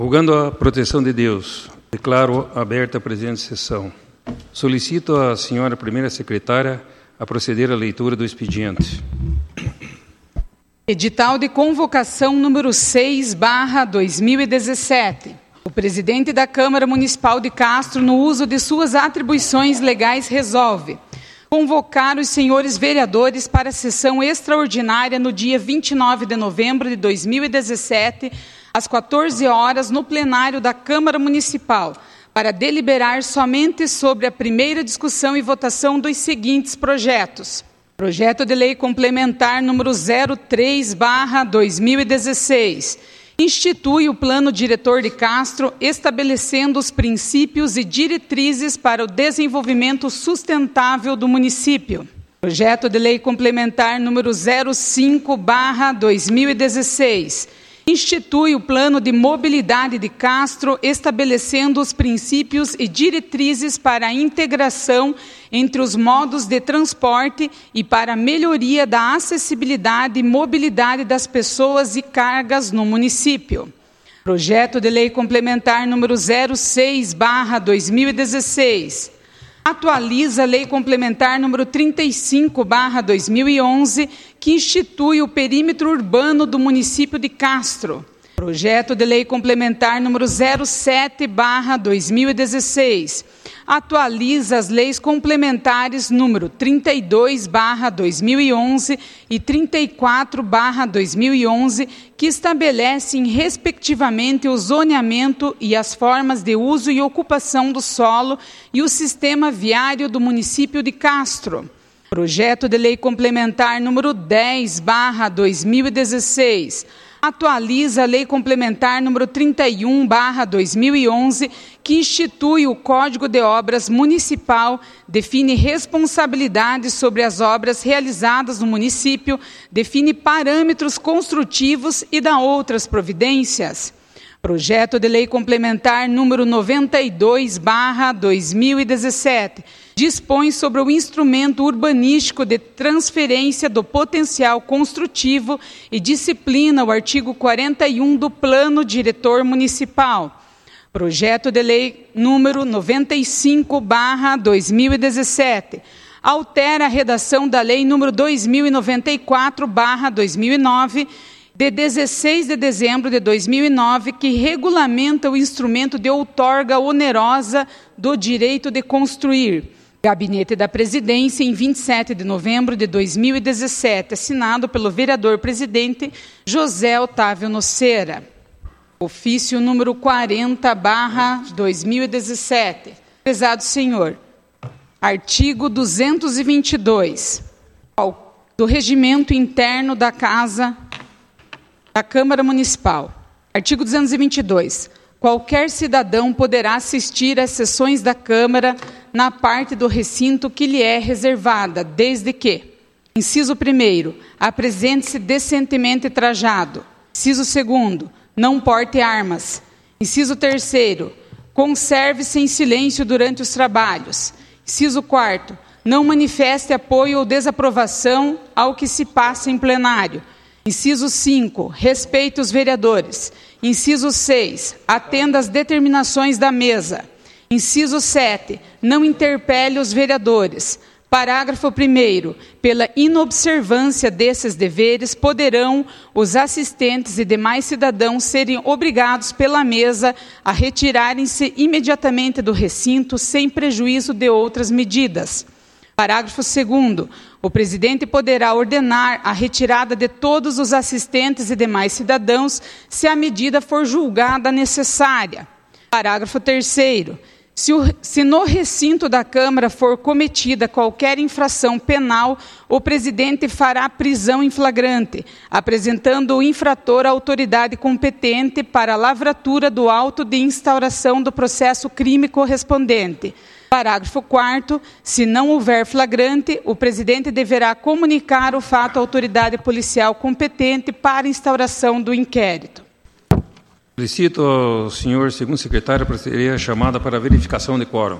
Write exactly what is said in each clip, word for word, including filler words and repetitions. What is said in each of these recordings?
Rogando a proteção de Deus, declaro aberta a presente sessão. Solicito a senhora primeira secretária a proceder à leitura do expediente. Edital de convocação número seis barra dois mil e dezessete. O presidente da Câmara Municipal de Castro, no uso de suas atribuições legais, resolve convocar os senhores vereadores para a sessão extraordinária no dia vinte e nove de novembro de dois mil e dezessete, às quatorze horas, no plenário da Câmara Municipal, para deliberar somente sobre a primeira discussão e votação dos seguintes projetos. Projeto de Lei Complementar número zero três barra dois mil e dezesseis. Institui o Plano Diretor de Castro, estabelecendo os princípios e diretrizes para o desenvolvimento sustentável do município. Projeto de Lei Complementar número zero cinco barra dois mil e dezesseis. Institui o Plano de Mobilidade de Castro, estabelecendo os princípios e diretrizes para a integração entre os modos de transporte e para a melhoria da acessibilidade e mobilidade das pessoas e cargas no município. Projeto de Lei Complementar número zero seis barra dois mil e dezesseis. Atualiza a Lei Complementar número trinta e cinco barra dois mil e onze, que institui o perímetro urbano do município de Castro. Projeto de Lei Complementar número zero sete barra dois mil e dezesseis. Atualiza as leis complementares número trinta e dois barra dois mil e onze e trinta e quatro barra dois mil e onze, que estabelecem, respectivamente, o zoneamento e as formas de uso e ocupação do solo e o sistema viário do município de Castro. Projeto de Lei Complementar número dez barra dois mil e dezesseis. Atualiza a Lei Complementar número trinta e um barra dois mil e onze, que institui o Código de Obras Municipal, define responsabilidades sobre as obras realizadas no município, define parâmetros construtivos e dá outras providências. Projeto de Lei Complementar número noventa e dois barra dois mil e dezessete. Dispõe sobre o instrumento urbanístico de transferência do potencial construtivo e disciplina o artigo quarenta e um do Plano Diretor Municipal. Projeto de Lei número noventa e cinco barra dois mil e dezessete. Altera a redação da Lei número dois mil e noventa e quatro barra dois mil e nove, de dezesseis de dezembro de dois mil e nove, que regulamenta o instrumento de outorga onerosa do direito de construir. Gabinete da Presidência, em vinte e sete de novembro de dois mil e dezessete, assinado pelo vereador-presidente José Otávio Nocera. Ofício número quarenta barra dois mil e dezessete. Prezado senhor, artigo duzentos e vinte e dois do Regimento Interno da Casa da Câmara Municipal. Artigo duzentos e vinte e dois. Qualquer cidadão poderá assistir às sessões da Câmara na parte do recinto que lhe é reservada, desde que: inciso primeiro, apresente-se decentemente trajado. Inciso segundo, não porte armas. Inciso terceiro, conserve-se em silêncio durante os trabalhos. Inciso quarto, não manifeste apoio ou desaprovação ao que se passa em plenário. Inciso cinco, respeite os vereadores. Inciso seis, atenda às determinações da mesa. Inciso sete, não interpele os vereadores. Parágrafo primeiro, pela inobservância desses deveres, poderão os assistentes e demais cidadãos serem obrigados pela mesa a retirarem-se imediatamente do recinto, sem prejuízo de outras medidas. Parágrafo segundo, o presidente poderá ordenar a retirada de todos os assistentes e demais cidadãos, se a medida for julgada necessária. Parágrafo terceiro, se, o, se no recinto da Câmara for cometida qualquer infração penal, o presidente fará prisão em flagrante, apresentando o infrator à autoridade competente para a lavratura do auto de instauração do processo crime correspondente. Parágrafo quarto, se não houver flagrante, o presidente deverá comunicar o fato à autoridade policial competente para instauração do inquérito. Solicito ao senhor segundo secretário para proceder a chamada para verificação de quórum.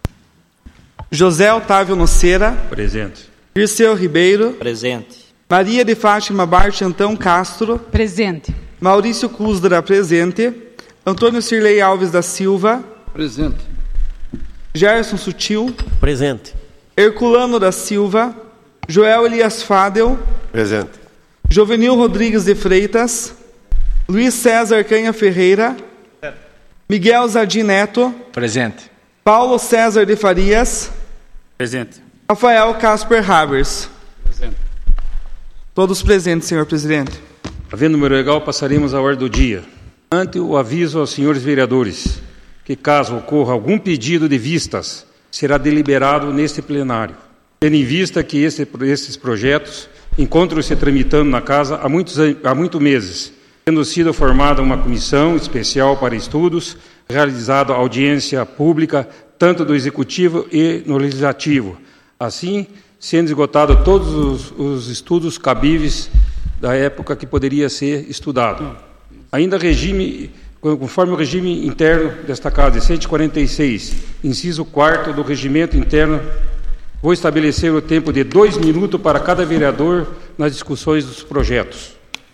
José Otávio Nocera. Presente. Dirceu Ribeiro. Presente. Maria de Fátima Bartantão Castro. Presente. Maurício Cusdra, presente. Antônio Cirlei Alves da Silva. Presente. Gerson Sutil. Presente. Herculano da Silva. Joel Elias Fadel. Presente. Jovenil Rodrigues de Freitas. Luiz César Canha Ferreira. Miguel Zadim Neto. Presente. Paulo César de Farias. Presente. Rafael Casper Habers. Presente. Todos presentes, senhor presidente. Havendo número legal, passaremos à ordem do dia. Ante o aviso aos senhores vereadores que, caso ocorra algum pedido de vistas, será deliberado neste plenário, tendo em vista que esse, esses projetos encontram-se tramitando na Casa há muitos, há muitos meses, tendo sido formada uma comissão especial para estudos, realizada audiência pública, tanto do Executivo e no Legislativo, assim sendo esgotado todos os, os estudos cabíveis da época que poderia ser estudado. Ainda regime, conforme o regime interno desta Casa, cento e quarenta e seis, inciso quarto do regimento interno, vou estabelecer o tempo de dois minutos para cada vereador nas discussões dos projetos.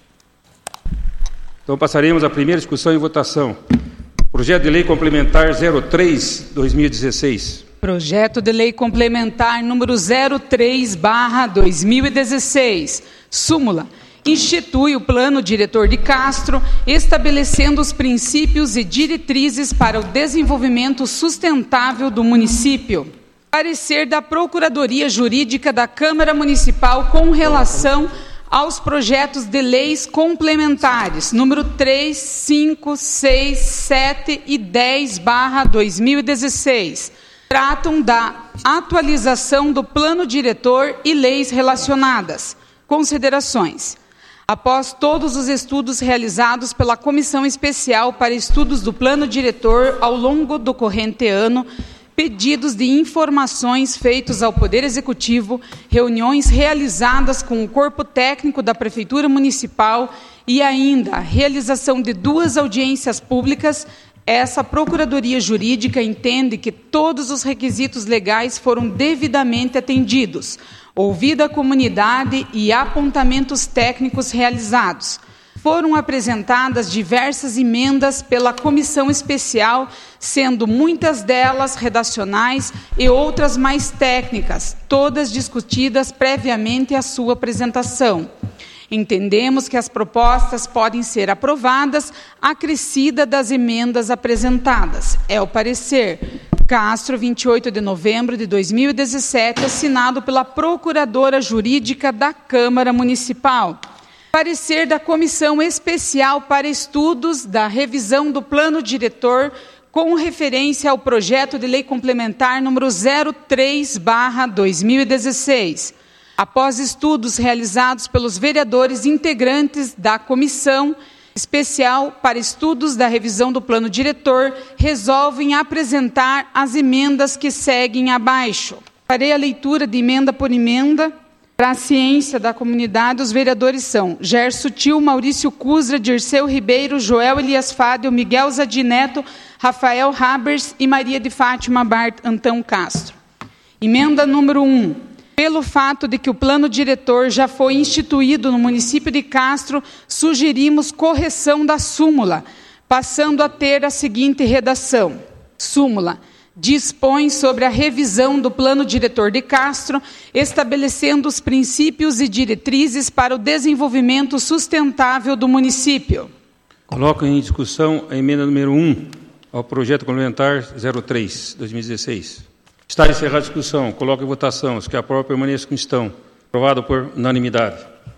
Então, passaremos à primeira discussão e votação. Projeto de Lei Complementar zero três barra dois mil e dezesseis. Projeto de Lei Complementar número zero três barra dois mil e dezesseis. Súmula. Institui o Plano Diretor de Castro, estabelecendo os princípios e diretrizes para o desenvolvimento sustentável do município. Parecer da Procuradoria Jurídica da Câmara Municipal com relação aos projetos de leis complementares, número três, cinco, seis, sete e dez barra dois mil e dezesseis. Tratam da atualização do Plano Diretor e leis relacionadas. Considerações. Após todos os estudos realizados pela Comissão Especial para Estudos do Plano Diretor ao longo do corrente ano, pedidos de informações feitos ao Poder Executivo, reuniões realizadas com o corpo técnico da Prefeitura Municipal e ainda a realização de duas audiências públicas, essa Procuradoria Jurídica entende que todos os requisitos legais foram devidamente atendidos, ouvida a comunidade e apontamentos técnicos realizados. Foram apresentadas diversas emendas pela Comissão Especial, sendo muitas delas redacionais e outras mais técnicas, todas discutidas previamente à sua apresentação. Entendemos que as propostas podem ser aprovadas, acrescida das emendas apresentadas. É o parecer. Castro, vinte e oito de novembro de dois mil e dezessete, assinado pela Procuradora Jurídica da Câmara Municipal. Parecer da Comissão Especial para Estudos da Revisão do Plano Diretor com referência ao Projeto de Lei Complementar número zero três barra dois mil e dezesseis. Após estudos realizados pelos vereadores integrantes da Comissão Especial para Estudos da Revisão do Plano Diretor, resolvem apresentar as emendas que seguem abaixo. Farei a leitura de emenda por emenda. Para a ciência da comunidade, os vereadores são Gerson Sutil, Maurício Cusra, Dirceu Ribeiro, Joel Elias Fadel, Miguel Zadim Neto, Rafael Habers e Maria de Fátima Bart Antão Castro. Emenda número um. Pelo fato de que o plano diretor já foi instituído no município de Castro, sugerimos correção da súmula, passando a ter a seguinte redação. Súmula. Dispõe sobre a revisão do Plano Diretor de Castro, estabelecendo os princípios e diretrizes para o desenvolvimento sustentável do município. Coloco em discussão a emenda número um ao projeto complementar zero três barra dois mil e dezesseis. Está encerrada a discussão. Coloco em votação. Os que aprovam permaneçam como estão. Aprovado por unanimidade.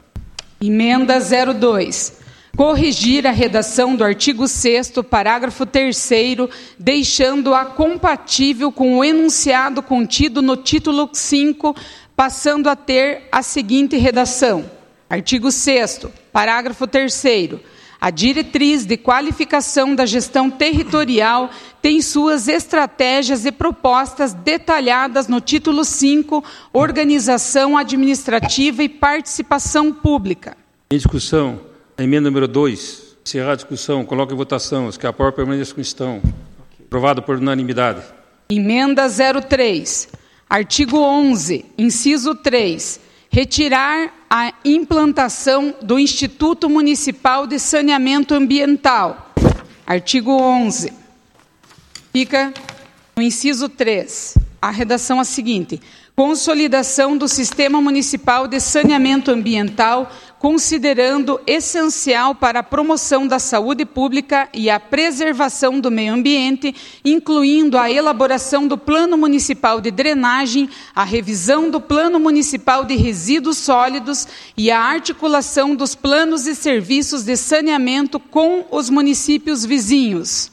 Emenda zero dois. Corrigir a redação do artigo sexto, parágrafo terceiro, deixando-a compatível com o enunciado contido no título cinco, passando a ter a seguinte redação. Artigo sexto, parágrafo terceiro. A diretriz de qualificação da gestão territorial tem suas estratégias e propostas detalhadas no título cinco, Organização Administrativa e Participação Pública. Em discussão, a emenda número dois. Encerrar a discussão, coloco em votação. Os que aprovam permaneçam como estão. Aprovado por unanimidade. Emenda zero três. Artigo onze, inciso três. Retirar a implantação do Instituto Municipal de Saneamento Ambiental. Artigo onze. Fica no inciso três. A redação é a seguinte: consolidação do Sistema Municipal de Saneamento Ambiental, considerando essencial para a promoção da saúde pública e a preservação do meio ambiente, incluindo a elaboração do Plano Municipal de Drenagem, a revisão do Plano Municipal de Resíduos Sólidos e a articulação dos planos e serviços de saneamento com os municípios vizinhos.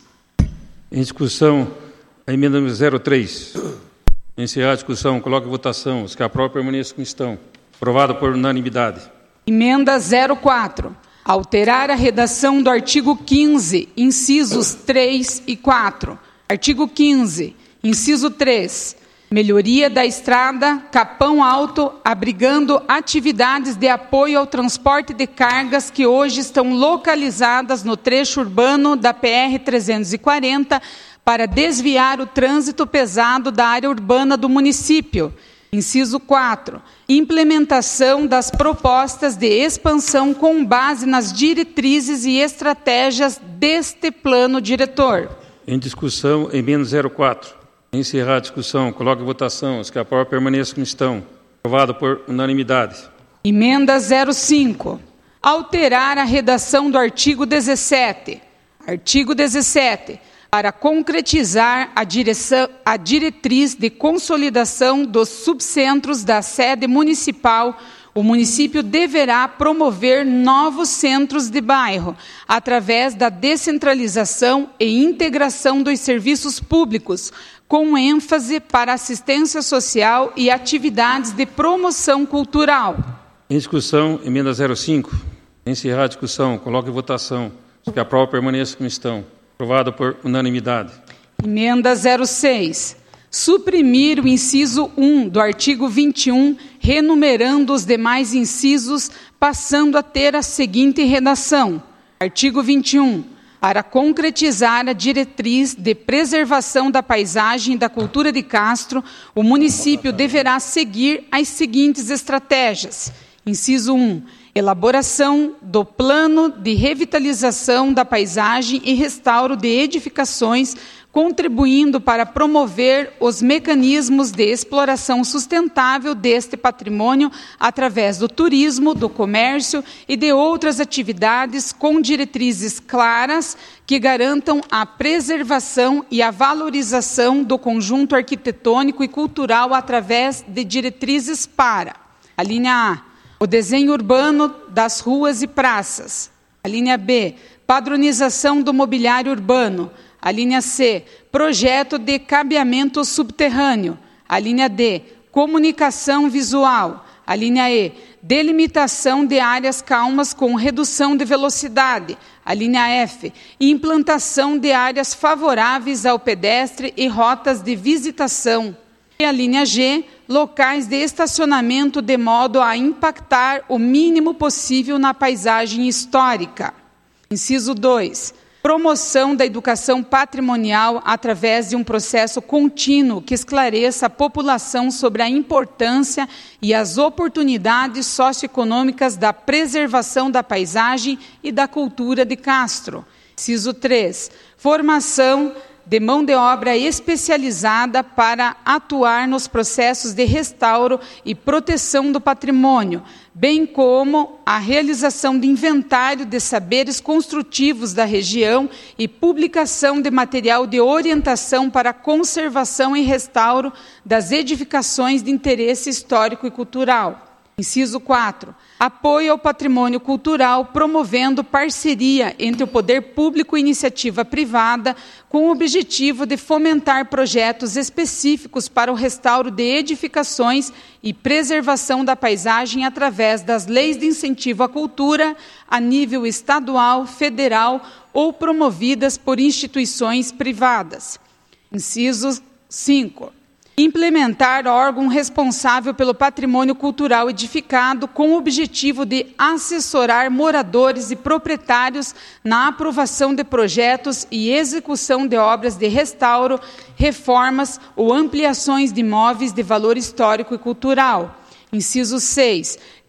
Em discussão, a emenda número zero três. Encerrar a discussão, coloque em votação. Os que aprovam permaneçam como estão. Aprovado por unanimidade. Emenda zero quatro. Alterar a redação do artigo quinze, incisos três e quatro. Artigo quinze, inciso três. Melhoria da estrada Capão Alto, abrigando atividades de apoio ao transporte de cargas que hoje estão localizadas no trecho urbano da P R trezentos e quarenta, para desviar o trânsito pesado da área urbana do município. Inciso quatro. Implementação das propostas de expansão com base nas diretrizes e estratégias deste plano diretor. Em discussão, emenda zero quatro. Encerrar a discussão, coloque em votação. Os que aprovam permaneçam como estão. Aprovado por unanimidade. Emenda zero cinco. Alterar a redação do artigo dezessete. Artigo dezessete. Para concretizar a, direção, a diretriz de consolidação dos subcentros da sede municipal, o município deverá promover novos centros de bairro, através da descentralização e integração dos serviços públicos, com ênfase para assistência social e atividades de promoção cultural. Em discussão, emenda zero cinco. Encerrar a discussão, coloque em votação. Os que aprovam permaneçam como estão. Aprovado por unanimidade. Emenda zero seis. Suprimir o inciso um do artigo vinte e um, renumerando os demais incisos, passando a ter a seguinte redação. Artigo vinte e um. Para concretizar a diretriz de preservação da paisagem e da cultura de Castro, o município deverá seguir as seguintes estratégias. Inciso um. Elaboração do plano de revitalização da paisagem e restauro de edificações, contribuindo para promover os mecanismos de exploração sustentável deste patrimônio através do turismo, do comércio e de outras atividades com diretrizes claras que garantam a preservação e a valorização do conjunto arquitetônico e cultural através de diretrizes para: a linha A, o desenho urbano das ruas e praças. A linha B, padronização do mobiliário urbano. A linha C, projeto de cabeamento subterrâneo. A linha D, comunicação visual. A linha E, delimitação de áreas calmas com redução de velocidade. A linha F, implantação de áreas favoráveis ao pedestre e rotas de visitação. E a linha G, locais de estacionamento de modo a impactar o mínimo possível na paisagem histórica. Inciso dois. Promoção da educação patrimonial através de um processo contínuo que esclareça a população sobre a importância e as oportunidades socioeconômicas da preservação da paisagem e da cultura de Castro. Inciso três. Formação de mão de obra especializada para atuar nos processos de restauro e proteção do patrimônio, bem como a realização de inventário de saberes construtivos da região e publicação de material de orientação para conservação e restauro das edificações de interesse histórico e cultural. Inciso quatro. Apoio ao patrimônio cultural, promovendo parceria entre o poder público e iniciativa privada, com o objetivo de fomentar projetos específicos para o restauro de edificações e preservação da paisagem através das leis de incentivo à cultura a nível estadual, federal ou promovidas por instituições privadas. Inciso cinco. Implementar órgão responsável pelo patrimônio cultural edificado com o objetivo de assessorar moradores e proprietários na aprovação de projetos e execução de obras de restauro, reformas ou ampliações de imóveis de valor histórico e cultural. Inciso seis.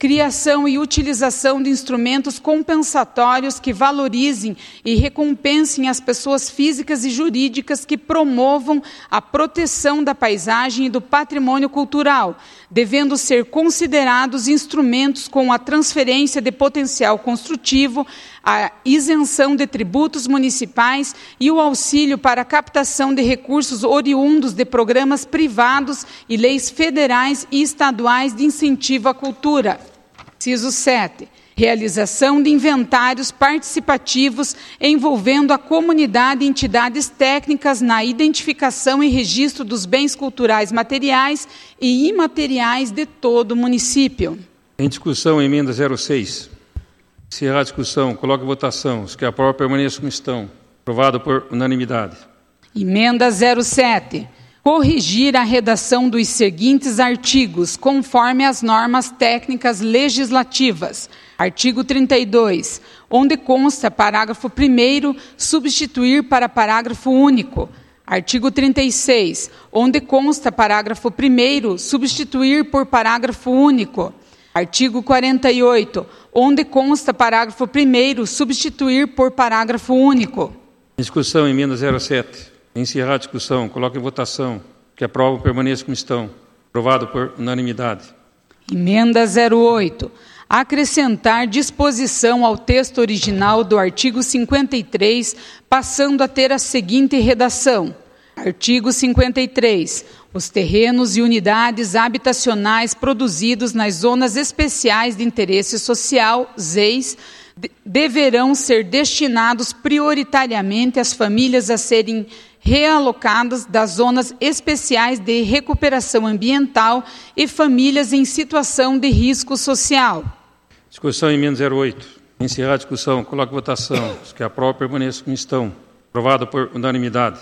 criação e utilização de instrumentos compensatórios que valorizem e recompensem as pessoas físicas e jurídicas que promovam a proteção da paisagem e do patrimônio cultural, devendo ser considerados instrumentos com a transferência de potencial construtivo, a isenção de tributos municipais e o auxílio para a captação de recursos oriundos de programas privados e leis federais e estaduais de incentivo à cultura. Inciso sete. Realização de inventários participativos envolvendo a comunidade e entidades técnicas na identificação e registro dos bens culturais materiais e imateriais de todo o município. Em discussão, emenda zero seis. Encerrar a discussão, coloque em votação. Os que aprovam permaneçam como estão. Aprovado por unanimidade. Emenda zero sete. Corrigir a redação dos seguintes artigos, conforme as normas técnicas legislativas. Artigo trinta e dois, onde consta parágrafo primeiro, substituir para parágrafo único. Artigo trinta e seis, onde consta parágrafo primeiro, substituir por parágrafo único. Artigo quarenta e oito, onde consta parágrafo primeiro, substituir por parágrafo único. Discussão, emenda zero sete. Encerrar a discussão, coloque em votação. Que aprovam, permaneçam como estão. Aprovado por unanimidade. Emenda zero oito. Acrescentar disposição ao texto original do artigo cinquenta e três, passando a ter a seguinte redação. Artigo cinquenta e três. Os terrenos e unidades habitacionais produzidos nas zonas especiais de interesse social, Z E S, deverão ser destinados prioritariamente às famílias a serem realocadas das zonas especiais de recuperação ambiental e famílias em situação de risco social. Discussão, emenda zero oito. Encerrar a discussão, coloque em votação. Os que aprovam, permaneçam como estão. Aprovado por unanimidade.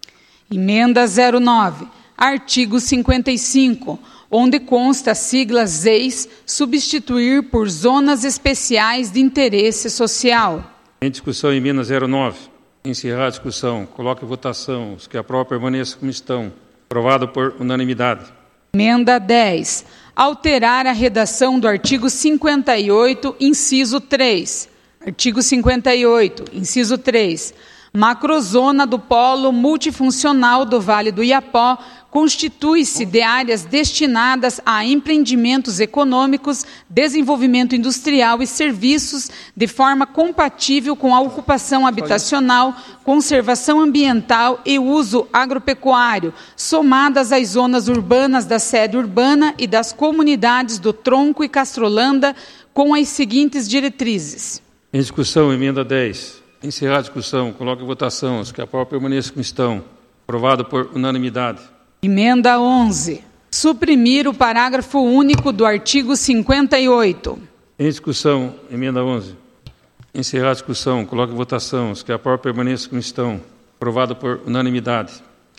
Emenda zero nove. Artigo cinquenta e cinco, onde consta a sigla Z E S, substituir por zonas especiais de interesse social. Em discussão, emenda zero nove. Encerrar a discussão, coloque em votação. Os que aprovam, permaneçam como estão. Aprovado por unanimidade. Emenda dez. Alterar a redação do artigo cinquenta e oito, inciso três. Artigo cinquenta e oito, inciso três. Macrozona do Polo Multifuncional do Vale do Iapó constitui-se de áreas destinadas a empreendimentos econômicos, desenvolvimento industrial e serviços de forma compatível com a ocupação habitacional, conservação ambiental e uso agropecuário, somadas às zonas urbanas da sede urbana e das comunidades do Tronco e Castrolanda, com as seguintes diretrizes. Em discussão, emenda dez. Encerrar a discussão, coloque em votação. Os que aprovam, permaneçam como estão. Aprovado por unanimidade. Emenda onze. Suprimir o parágrafo único do artigo cinquenta e oito. Em discussão, emenda onze. Encerrar a discussão, coloque em votação. Os que aprovam, permaneçam como estão. Aprovado por unanimidade.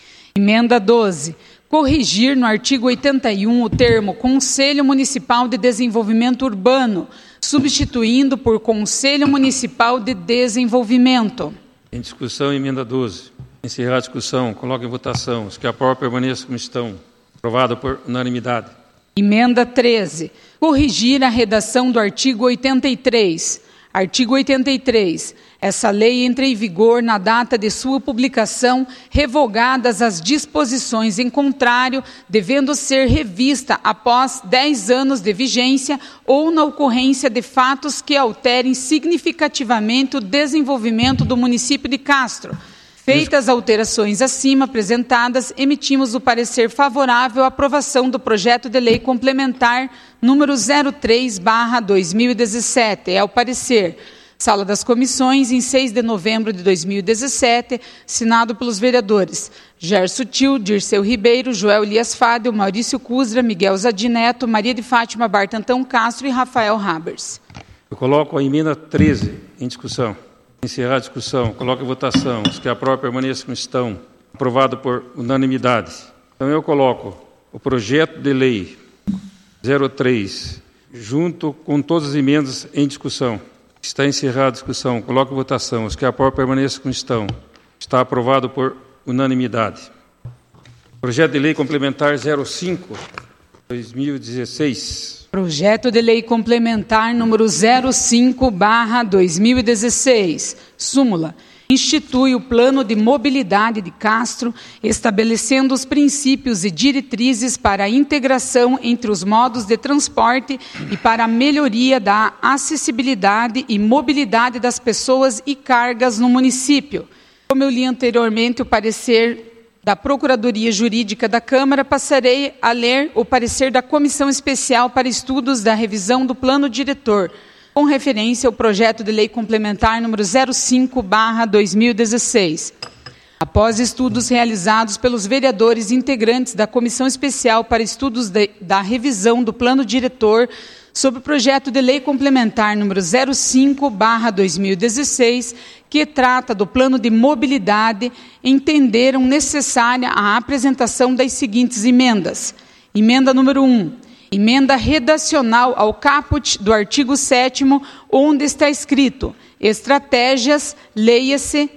Emenda doze. Corrigir no artigo oitenta e um o termo Conselho Municipal de Desenvolvimento Urbano, substituindo por Conselho Municipal de Desenvolvimento. Em discussão, emenda doze. Encerrar a discussão, coloque em votação. Os que aprovam, permaneçam como estão. Aprovado por unanimidade. Emenda treze. Corrigir a redação do artigo oitenta e três. Artigo oitenta e três. Essa lei entra em vigor na data de sua publicação, revogadas as disposições em contrário, devendo ser revista após dez anos de vigência ou na ocorrência de fatos que alterem significativamente o desenvolvimento do município de Castro. Feitas alterações acima apresentadas, emitimos o parecer favorável à aprovação do projeto de lei complementar número zero três barra dois mil e dezessete. É o parecer. Sala das Comissões, em seis de novembro de dois mil e dezessete, assinado pelos vereadores Gerson Til, Dirceu Ribeiro, Joel Elias Fadel, Maurício Cusra, Miguel Zadineto, Maria de Fátima Bartantão Castro e Rafael Habers. Eu coloco a emenda treze em discussão. Encerrar a discussão, coloco em votação. Os que aprovam, permaneçam como estão. Aprovado por unanimidade. Então eu coloco o projeto de lei zero três, junto com todas as emendas em discussão. Está encerrada a discussão, coloco em votação. Os que aprovam, permaneçam como estão. Está aprovado por unanimidade. Projeto de lei complementar zero cinco. dois mil e dezesseis. Projeto de Lei Complementar número zero cinco barra dois mil e dezesseis. Súmula. Institui o Plano de Mobilidade de Castro, estabelecendo os princípios e diretrizes para a integração entre os modos de transporte e para a melhoria da acessibilidade e mobilidade das pessoas e cargas no município. Como eu li anteriormente o parecer da Procuradoria Jurídica da Câmara, passarei a ler o parecer da Comissão Especial para Estudos da Revisão do Plano Diretor, com referência ao Projeto de Lei Complementar número zero cinco barra dois mil e dezesseis. Após estudos realizados pelos vereadores integrantes da Comissão Especial para Estudos de, da Revisão do Plano Diretor sobre o Projeto de Lei Complementar número zero cinco barra dois mil e dezesseis, que trata do Plano de Mobilidade, entenderam necessária a apresentação das seguintes emendas. Emenda número um. Emenda redacional ao caput do artigo sétimo, onde está escrito estratégias, leia-se,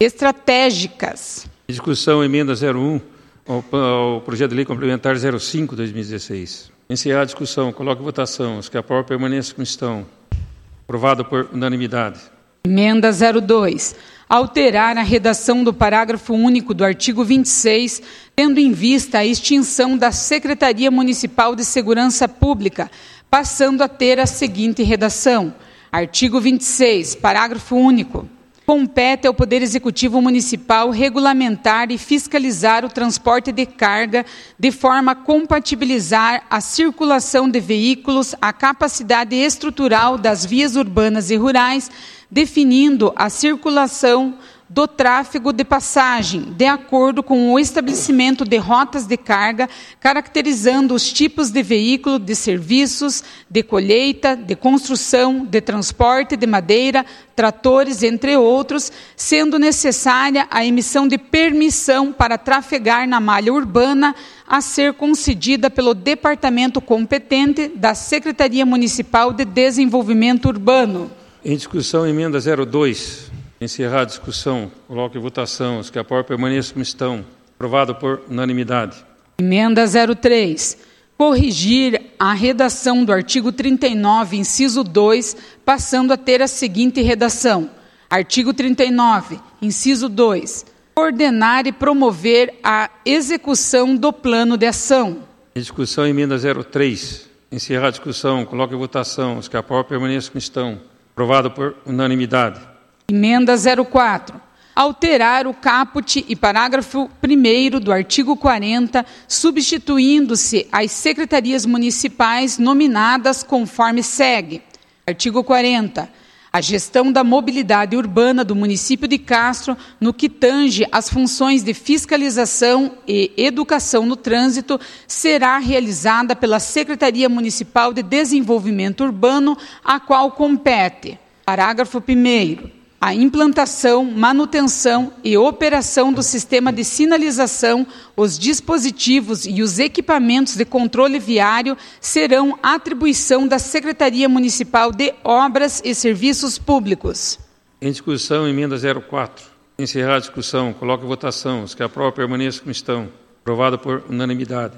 estratégicas. Discussão, emenda zero um ao, ao projeto de lei complementar zero cinco, dois mil e dezesseis. Encerrar a discussão, coloque em votação. Os que aprovam permaneçam como estão. Aprovado por unanimidade. Emenda zero dois. Alterar a redação do parágrafo único do artigo vinte e seis, tendo em vista a extinção da Secretaria Municipal de Segurança Pública, passando a ter a seguinte redação. Artigo vinte e seis, parágrafo único. Compete ao Poder Executivo Municipal regulamentar e fiscalizar o transporte de carga de forma a compatibilizar a circulação de veículos, a capacidade estrutural das vias urbanas e rurais, definindo a circulação do tráfego de passagem, de acordo com o estabelecimento de rotas de carga, caracterizando os tipos de veículo, de serviços, de colheita, de construção, de transporte de madeira, tratores, entre outros, sendo necessária a emissão de permissão para trafegar na malha urbana, a ser concedida pelo departamento competente da Secretaria Municipal de Desenvolvimento Urbano. Em discussão, emenda zero dois. Encerrar a discussão, coloque em votação. Os que aprovam permaneçam como estão. Aprovado por unanimidade. Emenda zero três. Corrigir a redação do artigo trinta e nove, inciso dois, passando a ter a seguinte redação. Artigo trinta e nove, inciso dois. Ordenar e promover a execução do plano de ação. Em discussão, emenda zero três. Encerrar a discussão, coloque em votação. Os que aprovam permaneçam como estão. Aprovado por unanimidade. Emenda zero quatro. Alterar o caput e parágrafo primeiro do artigo quarenta, substituindo-se as secretarias municipais nominadas conforme segue. Artigo quarenta. A gestão da mobilidade urbana do município de Castro, no que tange às funções de fiscalização e educação no trânsito, será realizada pela Secretaria Municipal de Desenvolvimento Urbano, a qual compete. Parágrafo primeiro. A implantação, manutenção e operação do sistema de sinalização, os dispositivos e os equipamentos de controle viário serão atribuição da Secretaria Municipal de Obras e Serviços Públicos. Em discussão, emenda zero quatro. Encerrar a discussão, coloque em votação. Os que aprovam permaneçam como estão. Aprovado por unanimidade.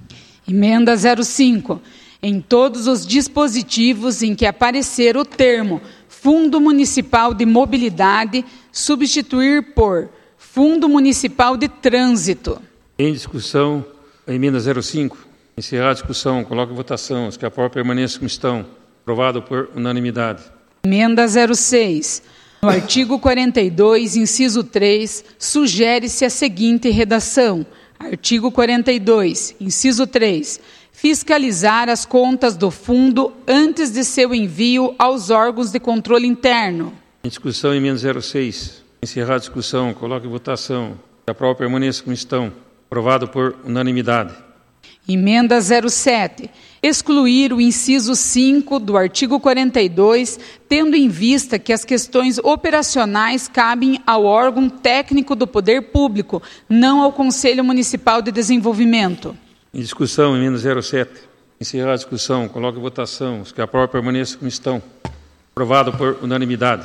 Emenda zero cinco. Em todos os dispositivos em que aparecer o termo Fundo Municipal de Mobilidade, substituir por Fundo Municipal de Trânsito. Em discussão, a emenda zero cinco. Encerrar a discussão, coloque em votação. Os que aprovam permaneçam como estão. Aprovado por unanimidade. Emenda zero seis. No artigo quarenta e dois, inciso três, sugere-se a seguinte redação. Artigo quarenta e dois, inciso três. Fiscalizar as contas do fundo antes de seu envio aos órgãos de controle interno. Em discussão, emenda zero seis. Encerrar a discussão, coloque em votação. A prova permaneça como estão. Aprovado por unanimidade. Emenda zero sete. Excluir o inciso cinco do artigo quarenta e dois, tendo em vista que as questões operacionais cabem ao órgão técnico do Poder Público, não ao Conselho Municipal de Desenvolvimento. Em discussão, emenda zero sete. Encerrar a discussão, coloque em votação. Os que aprovam permaneçam como estão. Aprovado por unanimidade.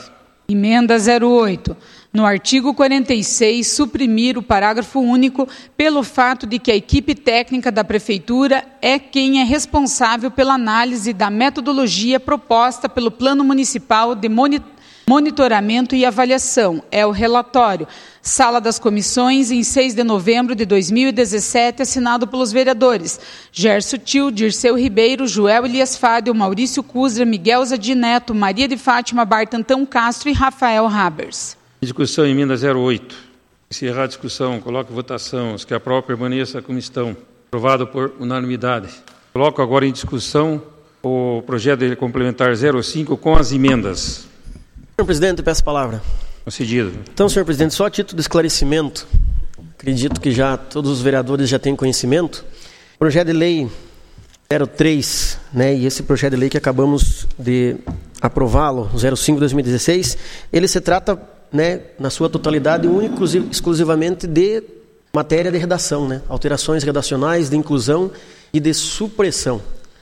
Emenda zero oito. No artigo quarenta e seis, suprimir o parágrafo único pelo fato de que a equipe técnica da Prefeitura é quem é responsável pela análise da metodologia proposta pelo Plano Municipal de Monitoramento e Avaliação. É o relatório. Sala das Comissões, em seis de novembro de dois mil e dezessete, assinado pelos vereadores Gerson Til, Dirceu Ribeiro, Joel Elias Fádio, Maurício Cusra, Miguel Zadim Neto, Maria de Fátima Bartantão Castro e Rafael Habers. Discussão, emenda zero oito. Encerrar a discussão. Coloco em votação. Os que aprovam, permaneça como estão. Aprovado por unanimidade. Coloco agora em discussão o projeto de lei complementar zero cinco com as emendas. Senhor presidente, peço a palavra. Concedido. Então, senhor presidente, só a título de esclarecimento, acredito que já todos os vereadores já têm conhecimento, projeto de lei zero três, né, e esse projeto de lei que acabamos de aprová-lo, zero cinco de dois mil e dezesseis, ele se trata, né, na sua totalidade, único e exclusivamente de matéria de redação, né, alterações redacionais, de inclusão e de supressão.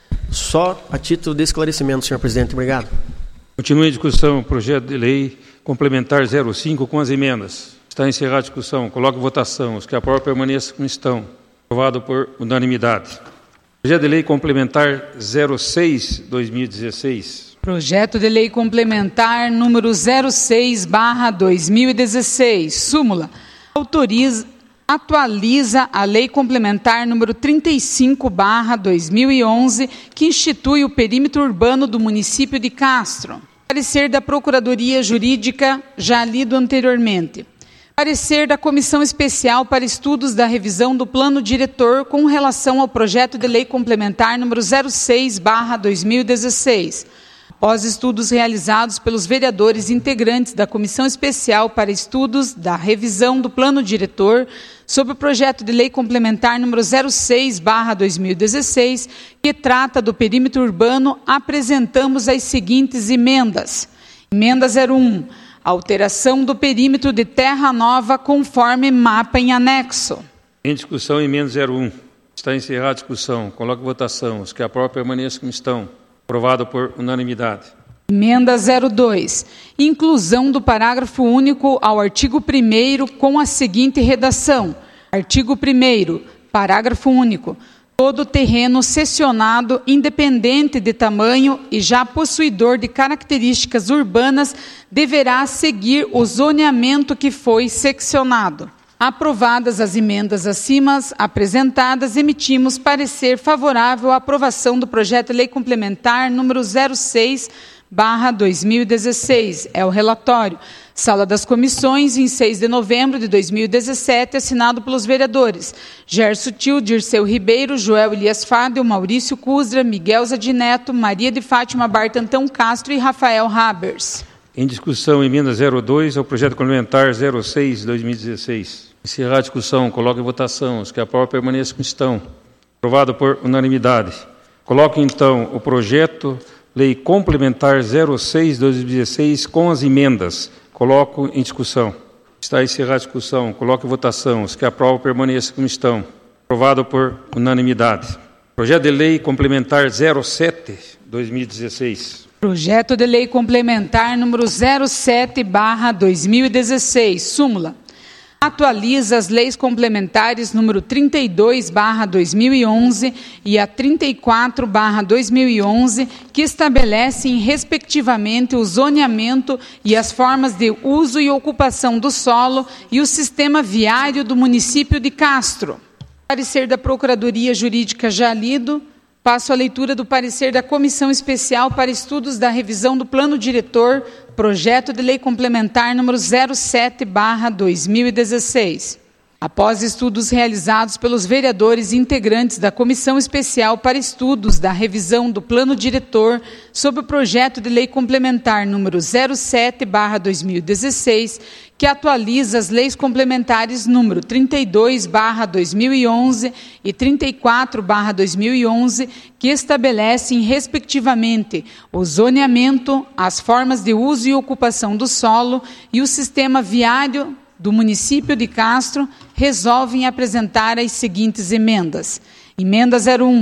Só a título de esclarecimento, senhor presidente. Obrigado. Continua em discussão o projeto de lei complementar zero cinco com as emendas. Está encerrada a discussão. Coloco em votação. Os que aprovam, permaneçam como estão. Aprovado por unanimidade. Projeto de lei complementar zero seis de dois mil e dezesseis. Projeto de lei complementar número zero seis barra dois mil e dezesseis. Súmula. Autoriza, atualiza a lei complementar número trinta e cinco barra dois mil e onze, que institui o perímetro urbano do município de Castro. Parecer da Procuradoria Jurídica, já lido anteriormente. Parecer da Comissão Especial para Estudos da Revisão do Plano Diretor com relação ao projeto de lei complementar número zero seis barra dois mil e dezesseis. Após estudos realizados pelos vereadores integrantes da Comissão Especial para Estudos da Revisão do Plano Diretor sobre o projeto de lei complementar número zero seis barra dois mil e dezesseis, que trata do perímetro urbano, apresentamos as seguintes emendas. Emenda zero um. Alteração do perímetro de Terra Nova conforme mapa em anexo. Em discussão, emenda zero um. Está encerrada a discussão. Coloco em votação. Os que aprovam, permaneçam como estão. Aprovado por unanimidade. Emenda zero dois. Inclusão do parágrafo único ao artigo primeiro com a seguinte redação. Artigo primeiro, parágrafo único. Todo terreno cessionado, independente de tamanho e já possuidor de características urbanas, deverá seguir o zoneamento que foi seccionado. Aprovadas as emendas acima apresentadas, emitimos parecer favorável à aprovação do projeto de lei complementar número zero seis barra dois mil e dezesseis. É o relatório. Sala das Comissões, em seis de novembro de dois mil e dezessete, assinado pelos vereadores Gerson Til, Dirceu Ribeiro, Joel Elias Fádio, Maurício Cusra, Miguel Zadim Neto, Maria de Fátima Bartantão Castro e Rafael Habers. Em discussão, emenda zero dois ao projeto complementar zero seis de dois mil e dezesseis. Encerrar a discussão. Coloco em votação. Os que aprovam, permaneçam como estão. Aprovado por unanimidade. Coloco, então, o projeto lei complementar zero seis de dois mil e dezesseis com as emendas. Coloco em discussão. Está encerrada a discussão. Coloco em votação. Os que aprovam, permaneçam como estão. Aprovado por unanimidade. Projeto de lei complementar zero sete de dois mil e dezesseis. Projeto de lei complementar número zero sete barra dois mil e dezesseis. Súmula. Atualiza as leis complementares número trinta e dois barra dois mil e onze e a trinta e quatro barra dois mil e onze, que estabelecem, respectivamente, o zoneamento e as formas de uso e ocupação do solo e o sistema viário do município de Castro. Parecer da Procuradoria Jurídica já lido. Passo a leitura do parecer da Comissão Especial para Estudos da Revisão do Plano Diretor, projeto de lei complementar número zero sete barra dois mil e dezesseis. Após estudos realizados pelos vereadores integrantes da Comissão Especial para Estudos da Revisão do Plano Diretor sobre o projeto de lei complementar número zero sete barra dois mil e dezesseis, que atualiza as leis complementares número trinta e dois barra dois mil e onze e trinta e quatro barra dois mil e onze, que estabelecem, respectivamente, o zoneamento, as formas de uso e ocupação do solo e o sistema viário do município de Castro, resolvem apresentar as seguintes emendas. Emenda zero um.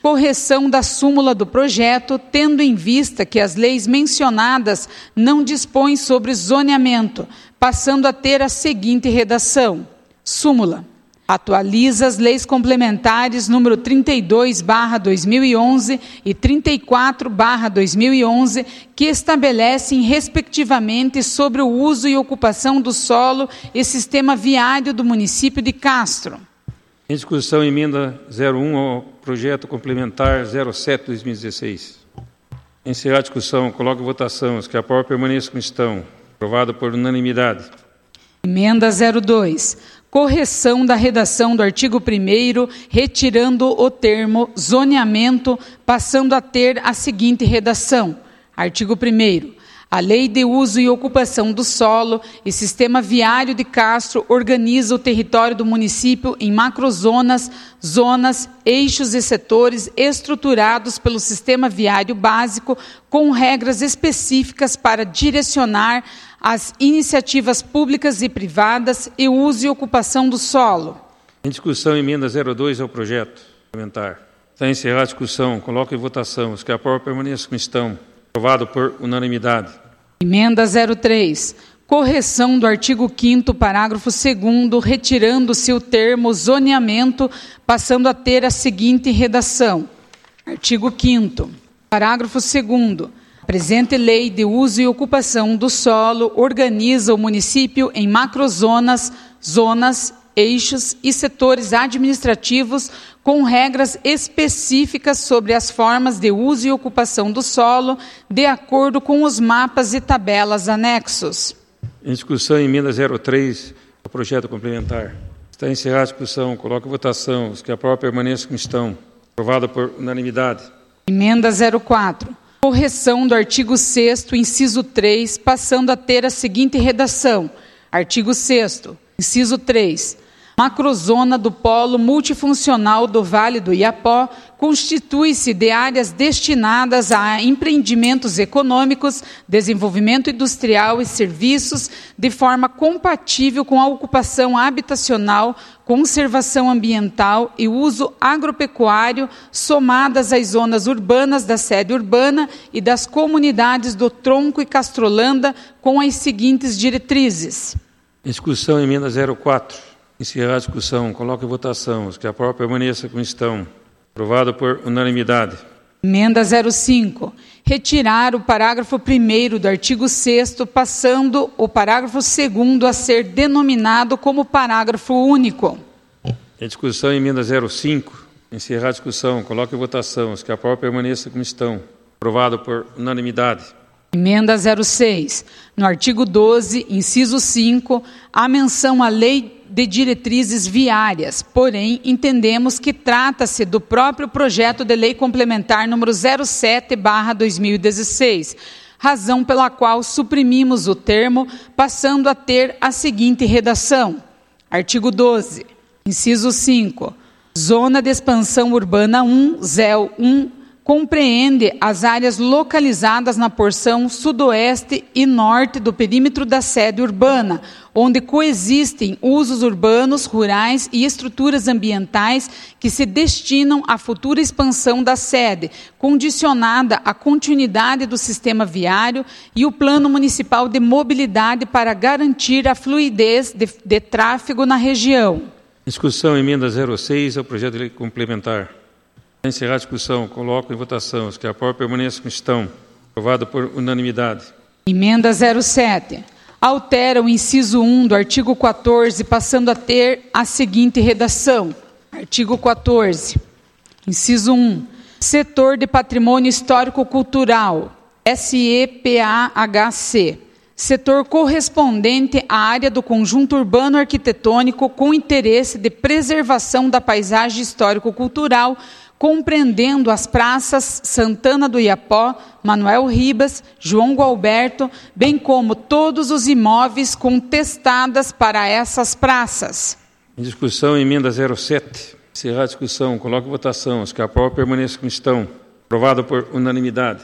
correção da súmula do projeto, tendo em vista que as leis mencionadas não dispõem sobre zoneamento, passando a ter a seguinte redação. Súmula. Atualiza as leis complementares número trinta e dois barra dois mil e onze e trinta e quatro barra dois mil e onze, que estabelecem, respectivamente, sobre o uso e ocupação do solo e sistema viário do município de Castro. Em discussão, emenda zero um ao projeto complementar zero sete barra dois mil e dezesseis. Encerrar a discussão, coloco em votação. Os que aprovam permaneçam como estão. Aprovado por unanimidade. Emenda zero dois. Correção da redação do artigo primeiro, retirando o termo zoneamento, passando a ter a seguinte redação. Artigo primeiro. A Lei de Uso e Ocupação do Solo e Sistema Viário de Castro organiza o território do município em macrozonas, zonas, eixos e setores estruturados pelo Sistema Viário Básico, com regras específicas para direcionar as iniciativas públicas e privadas e uso e ocupação do solo. Em discussão, emenda zero dois ao projeto complementar. Está encerrada a discussão. Coloco em votação. Os que aprovam permaneçam como estão. Aprovado por unanimidade. Emenda zero três. Correção do artigo quinto, parágrafo segundo, retirando-se o termo zoneamento, passando a ter a seguinte redação. Artigo quinto. Parágrafo segundo. A presente Lei de Uso e Ocupação do Solo organiza o município em macrozonas, zonas, eixos e setores administrativos com regras específicas sobre as formas de uso e ocupação do solo, de acordo com os mapas e tabelas anexos. Em discussão, emenda zero três ao projeto complementar. Está encerrada a discussão. Coloco em votação. Os que aprovam permaneçam como estão. Aprovado por unanimidade. Emenda zero quatro. Correção do artigo sexto, inciso três, passando a ter a seguinte redação. Artigo sexto, inciso três. Macrozona do Polo Multifuncional do Vale do Iapó constitui-se de áreas destinadas a empreendimentos econômicos, desenvolvimento industrial e serviços, de forma compatível com a ocupação habitacional, conservação ambiental e uso agropecuário, somadas às zonas urbanas da sede urbana e das comunidades do Tronco e Castrolanda, com as seguintes diretrizes. Discussão, emenda zero quatro. Encerrar a discussão. Coloco em votação. Os que aprovam permaneçam como estão. Aprovado por unanimidade. Emenda zero cinco. Retirar o parágrafo primeiro do artigo sexto, passando o parágrafo segundo a ser denominado como parágrafo único. Em discussão, emenda zero cinco. Encerrar a discussão. Coloco em votação. Os que aprovam permaneçam como estão. Aprovado por unanimidade. Emenda zero seis. No artigo doze, inciso cinco, há menção à Lei de Diretrizes Viárias, porém, entendemos que trata-se do próprio projeto de lei complementar número zero sete barra dois mil e dezesseis, razão pela qual suprimimos o termo, passando a ter a seguinte redação. Artigo doze, inciso cinco. Zona de Expansão Urbana um, Z E L um, compreende as áreas localizadas na porção sudoeste e norte do perímetro da sede urbana, onde coexistem usos urbanos, rurais e estruturas ambientais que se destinam à futura expansão da sede, condicionada à continuidade do sistema viário e o Plano Municipal de Mobilidade para garantir a fluidez de, de tráfego na região. Discussão, emenda zero seis ao projeto de lei complementar. Encerrar a discussão, coloco em votação. Os que aprovam permaneçam como estão. Aprovado por unanimidade. Emenda zero sete. Altera o inciso um do artigo quatorze, passando a ter a seguinte redação. Artigo quatorze. Inciso um. Setor de Patrimônio Histórico-Cultural, S E P A H C. Setor correspondente à área do conjunto urbano arquitetônico com interesse de preservação da paisagem histórico-cultural, compreendendo as praças Santana do Iapó, Manuel Ribas, João Gualberto, bem como todos os imóveis contestadas para essas praças. Em discussão, emenda zero sete. Encerrar a discussão. Coloco em votação. Os que aprovam permaneçam como estão. Aprovado por unanimidade.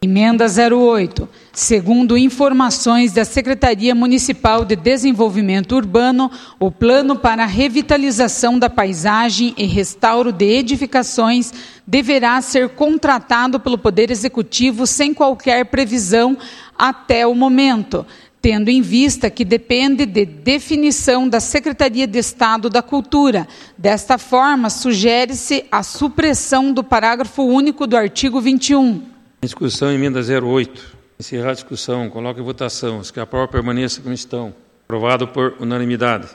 Emenda zero oito. Segundo informações da Secretaria Municipal de Desenvolvimento Urbano, o plano para a revitalização da paisagem e restauro de edificações deverá ser contratado pelo Poder Executivo sem qualquer previsão até o momento, tendo em vista que depende de definição da Secretaria de Estado da Cultura. Desta forma, sugere-se a supressão do parágrafo único do artigo vinte e um. Discussão, emenda zero oito. Encerrar a discussão. Coloque em votação. Os que aprovam, permaneça como estão. Aprovado por unanimidade.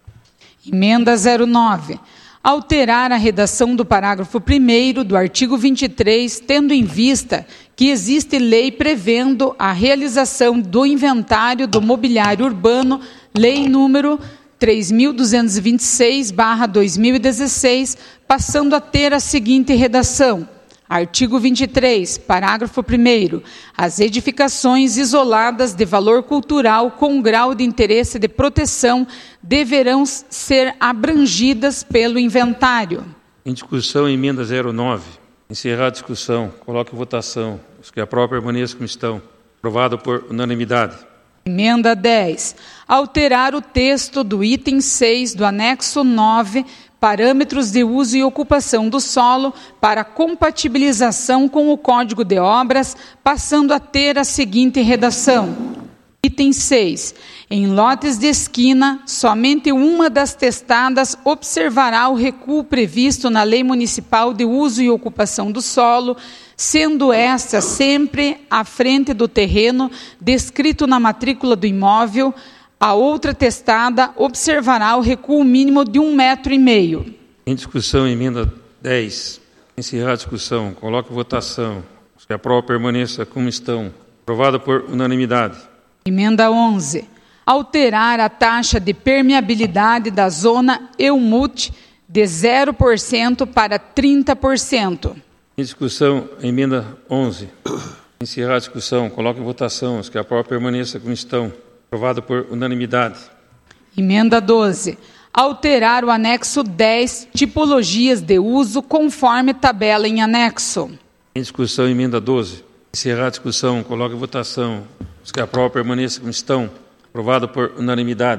Emenda zero nove. Alterar a redação do parágrafo primeiro do artigo vinte e três, tendo em vista que existe lei prevendo a realização do inventário do mobiliário urbano, lei número três mil duzentos e vinte e seis barra dois mil e dezesseis, passando a ter a seguinte redação. Artigo vinte e três, parágrafo primeiro. As edificações isoladas de valor cultural com grau de interesse de proteção deverão ser abrangidas pelo inventário. Em discussão, emenda zero nove. Encerrar a discussão. Coloque em votação. Os que aprovam, permaneçam como estão. Aprovado por unanimidade. Emenda dez. Alterar o texto do item seis do anexo nove, parâmetros de uso e ocupação do solo, para compatibilização com o Código de Obras, passando a ter a seguinte redação. Item seis. Em lotes de esquina, somente uma das testadas observará o recuo previsto na Lei Municipal de Uso e Ocupação do Solo, sendo esta sempre à frente do terreno descrito na matrícula do imóvel. A outra testada observará o recuo mínimo de um metro e meio. Em discussão, emenda dez. Encerrar a discussão. Coloque em votação. Os que aprovam, permaneça como estão. Aprovado por unanimidade. Emenda onze. Alterar a taxa de permeabilidade da zona EUMUT de zero por cento para trinta por cento. Em discussão, emenda onze. Encerrar a discussão. Coloque em votação. Os que aprovam, permaneça como estão. Aprovado por unanimidade. Emenda doze. Alterar o anexo dez, tipologias de uso, conforme tabela em anexo. Em discussão, emenda doze. Encerrar a discussão. Coloque em votação. Os que aprovam, permaneçam como estão. Aprovado por unanimidade.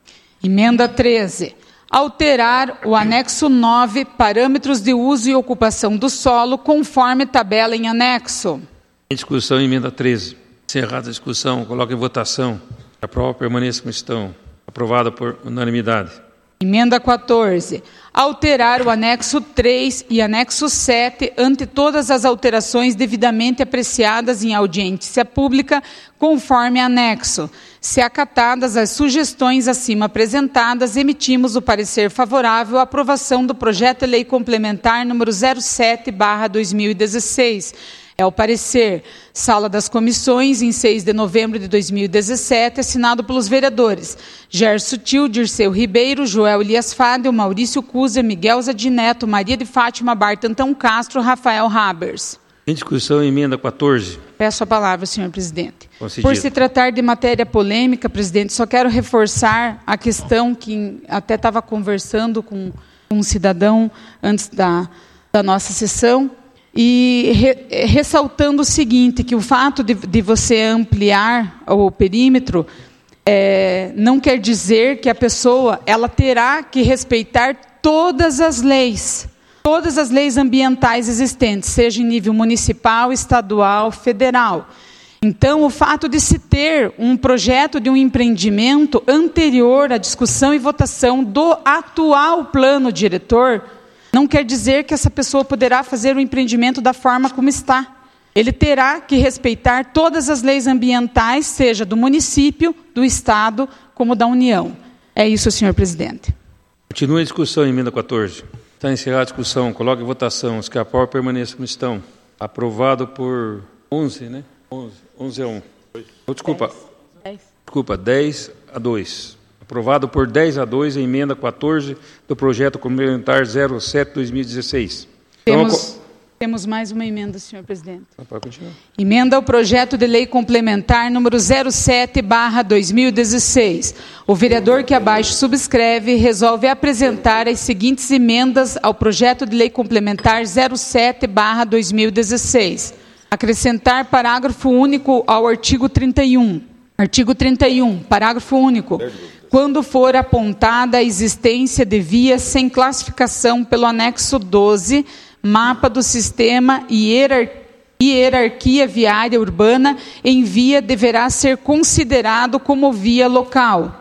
Emenda treze. Alterar o anexo nove, parâmetros de uso e ocupação do solo, conforme tabela em anexo. Em discussão, emenda treze. Encerrada a discussão. Coloque em votação. Aprova, permaneça como estão. Aprovada por unanimidade. Emenda quatorze. Alterar o anexo três e anexo sete ante todas as alterações devidamente apreciadas em audiência pública, conforme anexo. Se acatadas as sugestões acima apresentadas, emitimos o parecer favorável à aprovação do projeto de lei complementar número zero sete barra dois mil e dezesseis. É o parecer, Sala das Comissões, em seis de novembro de dois mil e dezessete, assinado pelos vereadores Gerson Til, Dirceu Ribeiro, Joel Elias Fadel, Maurício Cusa, Miguel Zadineto, Maria de Fátima Bartantão Castro, Rafael Habers. Em discussão, emenda quatorze. Peço a palavra, senhor presidente. Concedido. Por se tratar de matéria polêmica, presidente, só quero reforçar a questão que até estava conversando com um cidadão antes da, da nossa sessão, e re, ressaltando o seguinte, que o fato de, de você ampliar o perímetro é, não quer dizer que a pessoa ela terá que respeitar todas as leis, todas as leis ambientais existentes, seja em nível municipal, estadual, federal. Então, o fato de se ter um projeto de um empreendimento anterior à discussão e votação do atual plano diretor, não quer dizer que essa pessoa poderá fazer o empreendimento da forma como está. Ele terá que respeitar todas as leis ambientais, seja do município, do Estado, como da União. É isso, senhor presidente. Continua a discussão, emenda quatorze. Está encerrada a discussão. Coloque em votação. Os que aprovam, permaneçam como estão. Aprovado por onze, né? onze. onze a um. Oh, desculpa. dez. Desculpa, dez a dois. Aprovado por dez a dois a emenda quatorze do projeto complementar zero sete barra dois mil e dezesseis. Temos, Então, temos mais uma emenda, senhor presidente. pode continuar. Emenda ao projeto de lei complementar número zero sete barra dois mil e dezesseis. O vereador que abaixo subscreve resolve apresentar as seguintes emendas ao projeto de lei complementar zero sete barra dois mil e dezesseis. Acrescentar parágrafo único ao artigo trinta e um. Artigo trinta e um, parágrafo único. Quando for apontada a existência de vias sem classificação pelo anexo doze, mapa do sistema e hierarquia, hierarquia viária urbana em via deverá ser considerado como via local.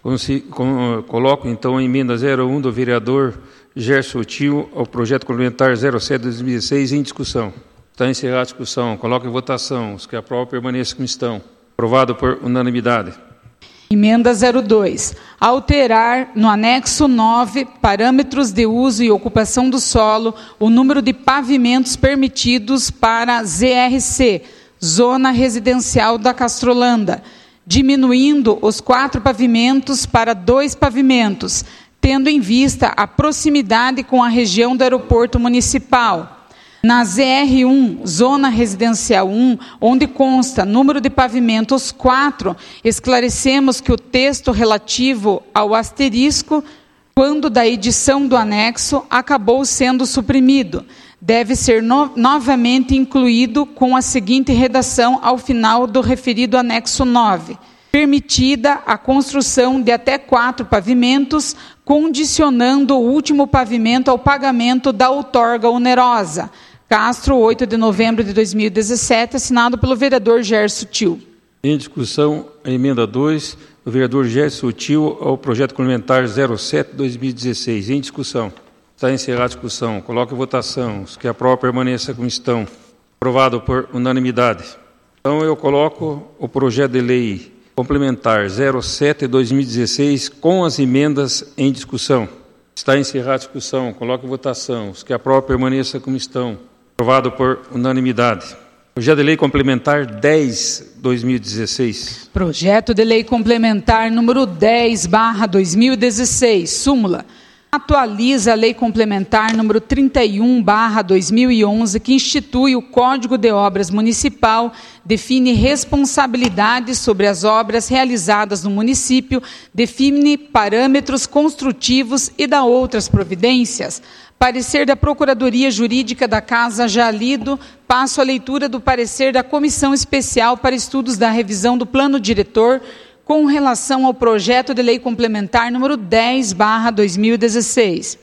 Coloco, então, a emenda zero um do vereador Gerson Tio ao projeto complementar zero sete de dois mil e dezesseis em discussão. Está encerrada a discussão. Coloco em votação. Os que aprovam permaneçam como estão. Aprovado por unanimidade. Emenda zero dois. Alterar no anexo nove, parâmetros de uso e ocupação do solo, o número de pavimentos permitidos para Z R C, Zona Residencial da Castrolanda, diminuindo os quatro pavimentos para dois pavimentos, tendo em vista a proximidade com a região do aeroporto municipal. Na Z R um, Zona Residencial um, onde consta número de pavimentos quatro, esclarecemos que o texto relativo ao asterisco, quando da edição do anexo, acabou sendo suprimido. Deve ser no, novamente incluído com a seguinte redação ao final do referido anexo nove. Permitida a construção de até quatro pavimentos, condicionando o último pavimento ao pagamento da outorga onerosa. Castro, oito de novembro de dois mil e dezessete, assinado pelo vereador Gerson Tio. Em discussão, a emenda dois do vereador Gerson Tio ao projeto complementar zero sete de dois mil e dezesseis. Em discussão. Está encerrada a discussão. Coloque em votação. Os que aprovam permaneçam como estão. Aprovado por unanimidade. Então, eu coloco o projeto de lei complementar zero sete de dois mil e dezesseis com as emendas em discussão. Está encerrada a discussão. Coloque em votação. Os que aprovam permaneçam como estão. Aprovado por unanimidade. Projeto de lei complementar dez de dois mil e dezesseis. Projeto de lei complementar número dez barra dois mil e dezesseis. Súmula. Atualiza a lei complementar número trinta e um barra dois mil e onze, que institui o Código de Obras Municipal, define responsabilidades sobre as obras realizadas no município, define parâmetros construtivos e dá outras providências. Parecer da Procuradoria Jurídica da Casa já lido, passo a leitura do parecer da Comissão Especial para Estudos da Revisão do Plano Diretor, com relação ao projeto de lei complementar número dez barra dois mil e dezesseis.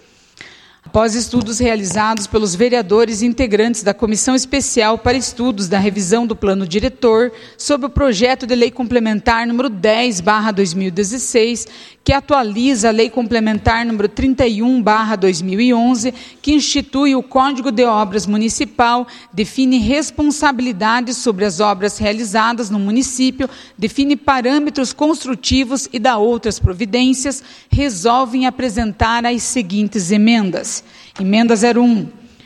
Após estudos realizados pelos vereadores integrantes da Comissão Especial para Estudos da Revisão do Plano Diretor, sobre o projeto de lei complementar número dez barra dois mil e dezesseis, que atualiza a lei complementar número trinta e um barra dois mil e onze, que institui o Código de Obras Municipal, define responsabilidades sobre as obras realizadas no município, define parâmetros construtivos e dá outras providências, resolvem apresentar as seguintes emendas. Emenda zero um.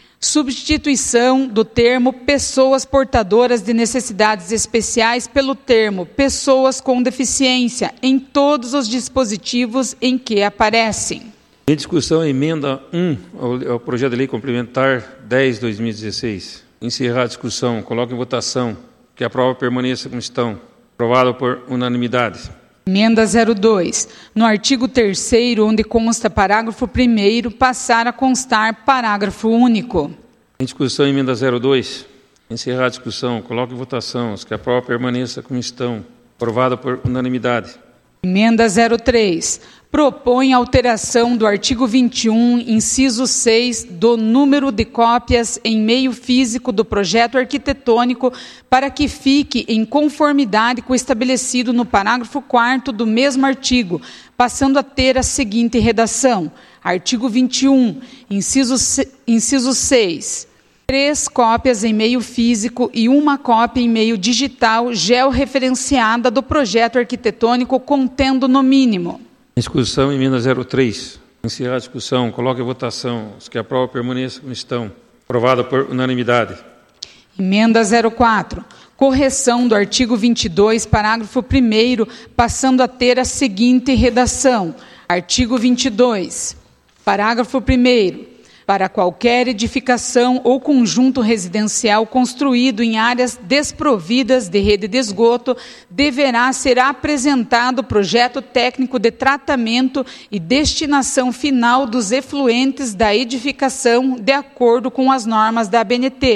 Substituição do termo pessoas portadoras de necessidades especiais pelo termo pessoas com deficiência em todos os dispositivos em que aparecem. Em discussão, a emenda um ao, ao projeto de lei complementar dez de dois mil e dezesseis. Encerrar a discussão. Coloque em votação. Que a prova permaneça como estão. Aprovado por unanimidade. Emenda zero dois. No artigo terceiro, onde consta parágrafo primeiro, passar a constar parágrafo único. Em discussão, emenda zero dois. Encerrar a discussão. Coloque em votação. Os que aprovam permaneça como estão. Aprovado por unanimidade. Emenda zero três. Propõe alteração do artigo vinte e um, inciso seis, do número de cópias em meio físico do projeto arquitetônico para que fique em conformidade com o estabelecido no parágrafo quarto do mesmo artigo, passando a ter a seguinte redação. Artigo vinte e um, inciso, inciso seis. Três cópias em meio físico e uma cópia em meio digital georreferenciada do projeto arquitetônico contendo no mínimo. Discussão, emenda zero três. Encerrar a discussão. Coloque em votação. Os que aprovam permaneçam como estão. Aprovado por unanimidade. Emenda zero quatro. Correção do artigo vinte e dois, parágrafo primeiro, passando a ter a seguinte redação. Artigo vinte e dois. Parágrafo primeiro. Para qualquer edificação ou conjunto residencial construído em áreas desprovidas de rede de esgoto, deverá ser apresentado o projeto técnico de tratamento e destinação final dos efluentes da edificação, de acordo com as normas da A B N T,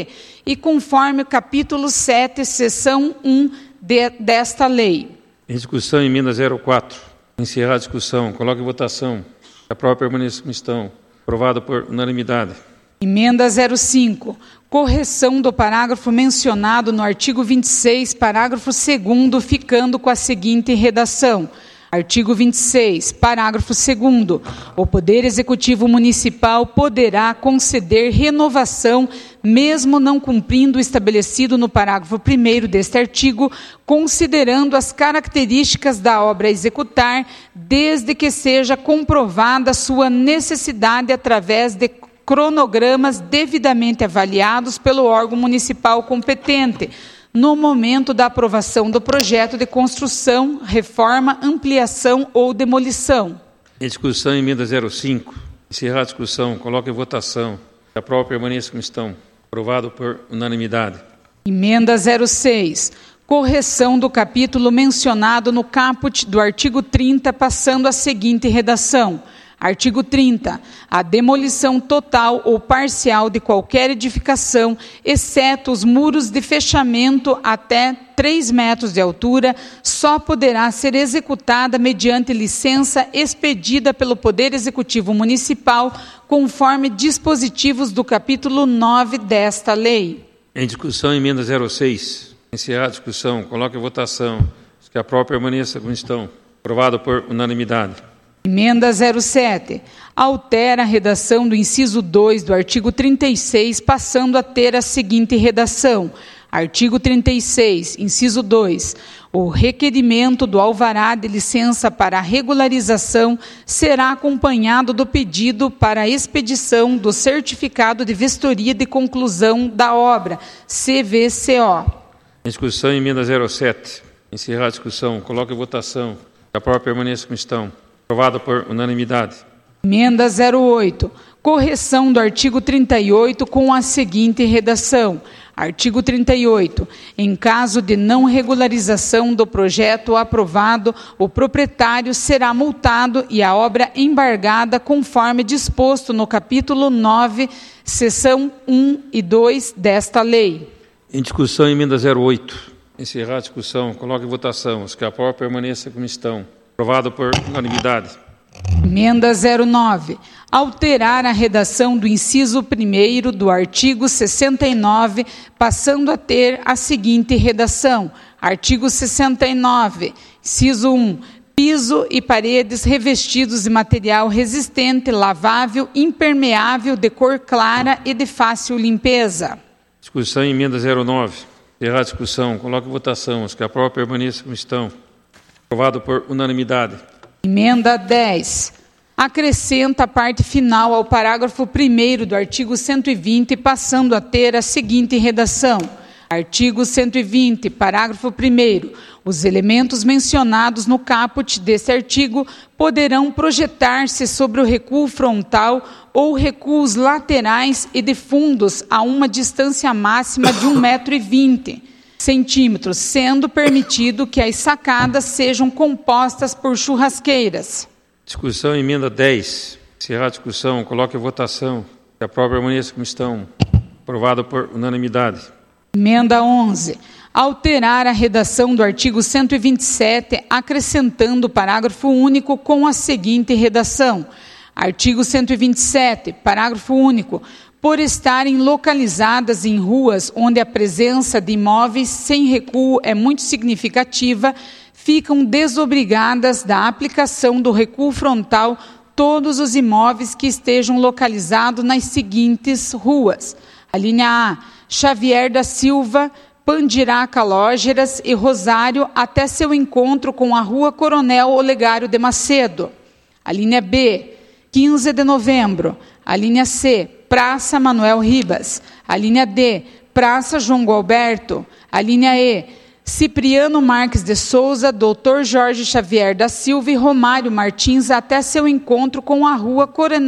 e conforme o capítulo sete, seção um de, desta lei. Em discussão, emenda zero quatro. Encerrar a discussão. Coloque em votação. Aprova, permaneça como estão. Aprovado por unanimidade. Emenda zero cinco. Correção do parágrafo mencionado no artigo vinte e seis, parágrafo segundo, ficando com a seguinte redação. Artigo vinte e seis, parágrafo segundo. O Poder Executivo Municipal poderá conceder renovação, mesmo não cumprindo o estabelecido no parágrafo primeiro deste artigo, considerando as características da obra a executar, desde que seja comprovada sua necessidade através de cronogramas devidamente avaliados pelo órgão municipal competente, no momento da aprovação do projeto de construção, reforma, ampliação ou demolição. Em discussão, emenda zero cinco. Encerrar a discussão. Coloque em votação. Aprova, permaneça como estão. Aprovado por unanimidade. Emenda zero seis. Correção do capítulo mencionado no caput do artigo trinta, passando a seguinte redação. Artigo trinta. A demolição total ou parcial de qualquer edificação, exceto os muros de fechamento até três metros de altura, só poderá ser executada mediante licença expedida pelo Poder Executivo Municipal, conforme dispositivos do capítulo nove desta lei. Em discussão, emenda zero seis. Encerrar a discussão. Coloque em votação. Os que aprovam, permaneça como estão. Aprovado por unanimidade. Emenda zero sete. Altera a redação do inciso dois do artigo trinta e seis, passando a ter a seguinte redação. Artigo trinta e seis, inciso dois. O requerimento do alvará de licença para regularização será acompanhado do pedido para a expedição do certificado de vistoria de conclusão da obra, C V C O. Em discussão, emenda zero sete. Encerrar a discussão. Coloque em votação. Aprova, permaneça como estão. Aprovado por unanimidade. Emenda zero oito. Correção do artigo trinta e oito com a seguinte redação. Artigo trinta e oito. Em caso de não regularização do projeto aprovado, o proprietário será multado e a obra embargada conforme disposto no capítulo nove, seção um e dois desta lei. Em discussão, emenda zero oito. Encerrar a discussão. Coloque em votação. Os que aprovam, permaneçam como estão. Aprovado por unanimidade. Emenda zero nove. Alterar a redação do inciso primeiro do artigo sessenta e nove, passando a ter a seguinte redação. Artigo sessenta e nove, inciso um. Piso e paredes revestidos de material resistente, lavável, impermeável, de cor clara e de fácil limpeza. Discussão em emenda zero nove. Encerrar a discussão. Coloque em votação. Os que aprovam, permaneçam como estão. Aprovado por unanimidade. Emenda dez. Acrescenta a parte final ao parágrafo primeiro do artigo cento e vinte, passando a ter a seguinte redação. Artigo cento e vinte, parágrafo primeiro. Os elementos mencionados no caput deste artigo poderão projetar-se sobre o recuo frontal ou recuos laterais e de fundos a uma distância máxima de um metro e vinte centímetros, sendo permitido que as sacadas sejam compostas por churrasqueiras. Discussão, emenda dez. Encerrar a discussão. Coloque em votação. Que aprova, permaneça como estão. Aprovado por unanimidade. Emenda onze. Alterar a redação do artigo cento e vinte e sete, acrescentando o parágrafo único com a seguinte redação. Artigo cento e vinte e sete, parágrafo único. Por estarem localizadas em ruas onde a presença de imóveis sem recuo é muito significativa, ficam desobrigadas da aplicação do recuo frontal todos os imóveis que estejam localizados nas seguintes ruas. A linha A, Xavier da Silva, Pandiraca Lógeras e Rosário, até seu encontro com a Rua Coronel Olegário de Macedo. A linha B, quinze de novembro. A linha C, Praça Manuel Ribas. A linha D, Praça João Gualberto. A linha E, Cipriano Marques de Souza, doutor Jorge Xavier da Silva e Romário Martins, até seu encontro com a Rua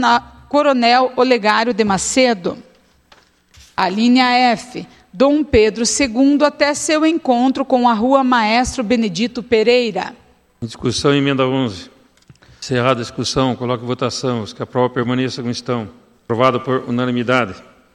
Coronel Olegário de Macedo. A linha F, Dom Pedro segundo, até seu encontro com a Rua Maestro Benedito Pereira. Em discussão, emenda onze. Encerrada a discussão, coloque em votação. Os que aprovam, permaneçam como estão. Aprovado por unanimidade.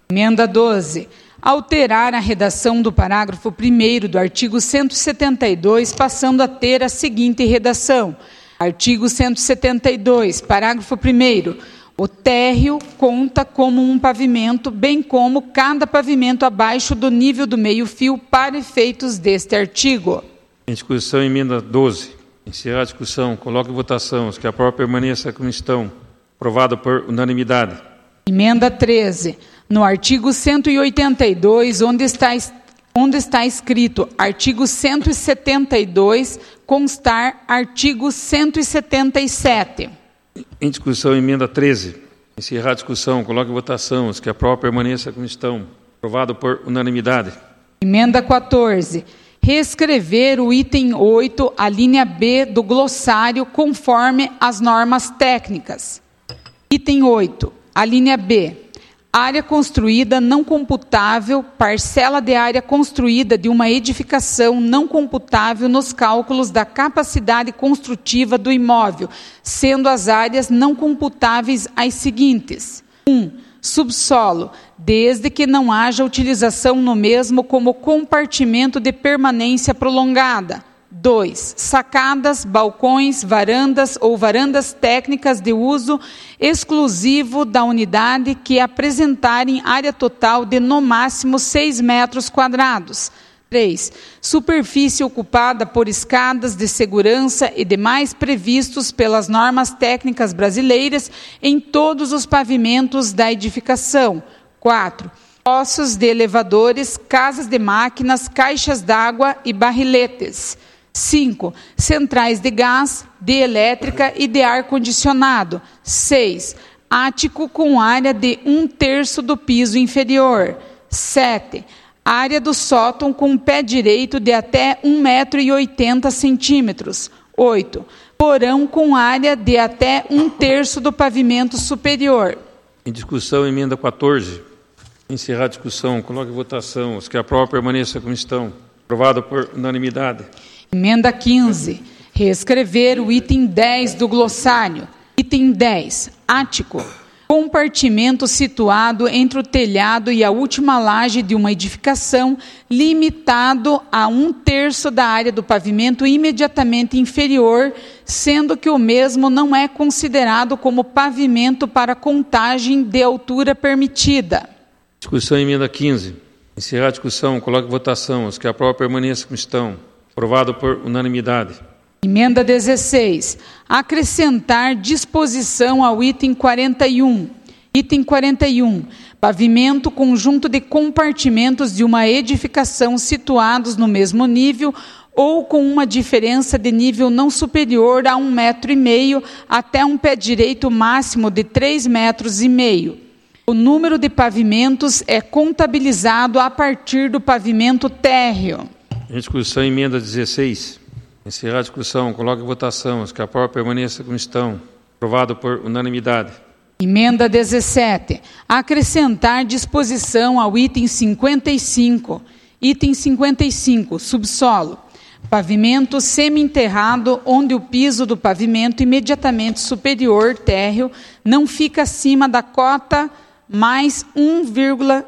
Emenda doze. Alterar a redação do parágrafo primeiro do artigo cento e setenta e dois, passando a ter a seguinte redação. Artigo cento e setenta e dois, parágrafo primeiro. O térreo conta como um pavimento, bem como cada pavimento abaixo do nível do meio-fio para efeitos deste artigo. Em discussão, emenda doze. Encerrar a discussão. Coloque em votação. Os que aprovam, permaneça como estão. Aprovado por unanimidade. Emenda treze. No artigo cento e oitenta e dois, onde está, onde está escrito artigo cento e setenta e dois, constar artigo cento e setenta e sete. Em discussão, emenda treze. Encerrar a discussão. Coloque em votação. Os que aprovam, permaneça como estão. Aprovado por unanimidade. Emenda quatorze. Reescrever o item oito, a linha B do glossário, conforme as normas técnicas. Item oito, a linha B. Área construída não computável, parcela de área construída de uma edificação não computável nos cálculos da capacidade construtiva do imóvel, sendo as áreas não computáveis as seguintes. um. Subsolo, desde que não haja utilização no mesmo como compartimento de permanência prolongada. dois. Sacadas, balcões, varandas ou varandas técnicas de uso exclusivo da unidade que apresentarem área total de no máximo seis metros quadrados. três. Superfície ocupada por escadas de segurança e demais previstos pelas normas técnicas brasileiras em todos os pavimentos da edificação. quatro. Ossos de elevadores, casas de máquinas, caixas d'água e barriletes. cinco. Centrais de gás, de elétrica e de ar-condicionado. seis. Ático com área de um terço do piso inferior. sete. Área do sótão com pé direito de até um metro e oitenta centímetros. oito. Porão com área de até um terço do pavimento superior. Em discussão, emenda quatorze. Encerrar a discussão. Coloque em votação. Os que aprovam, permaneçam como estão. Aprovado por unanimidade. Emenda quinze. Reescrever o item dez do glossário. Item dez. Ático. Compartimento situado entre o telhado e a última laje de uma edificação, limitado a um terço da área do pavimento imediatamente inferior, sendo que o mesmo não é considerado como pavimento para contagem de altura permitida. Discussão, emenda quinze. Encerrar a discussão. Coloque em votação. Os que aprovam, permaneçam como estão. Aprovado por unanimidade. Emenda dezesseis. Acrescentar disposição ao item quarenta e um. Item quarenta e um. Pavimento, conjunto de compartimentos de uma edificação situados no mesmo nível ou com uma diferença de nível não superior a um metro e meio até um pé direito máximo de três metros e meio. O número de pavimentos é contabilizado a partir do pavimento térreo. Em discussão, emenda dezesseis. Encerrar a discussão. Coloque em votação. Os que aprovam, permaneçam como estão. Aprovado por unanimidade. Emenda dezessete. Acrescentar disposição ao item cinquenta e cinco. Item cinquenta e cinco. Subsolo. Pavimento semi-enterrado, onde o piso do pavimento imediatamente superior, térreo, não fica acima da cota mais um vírgula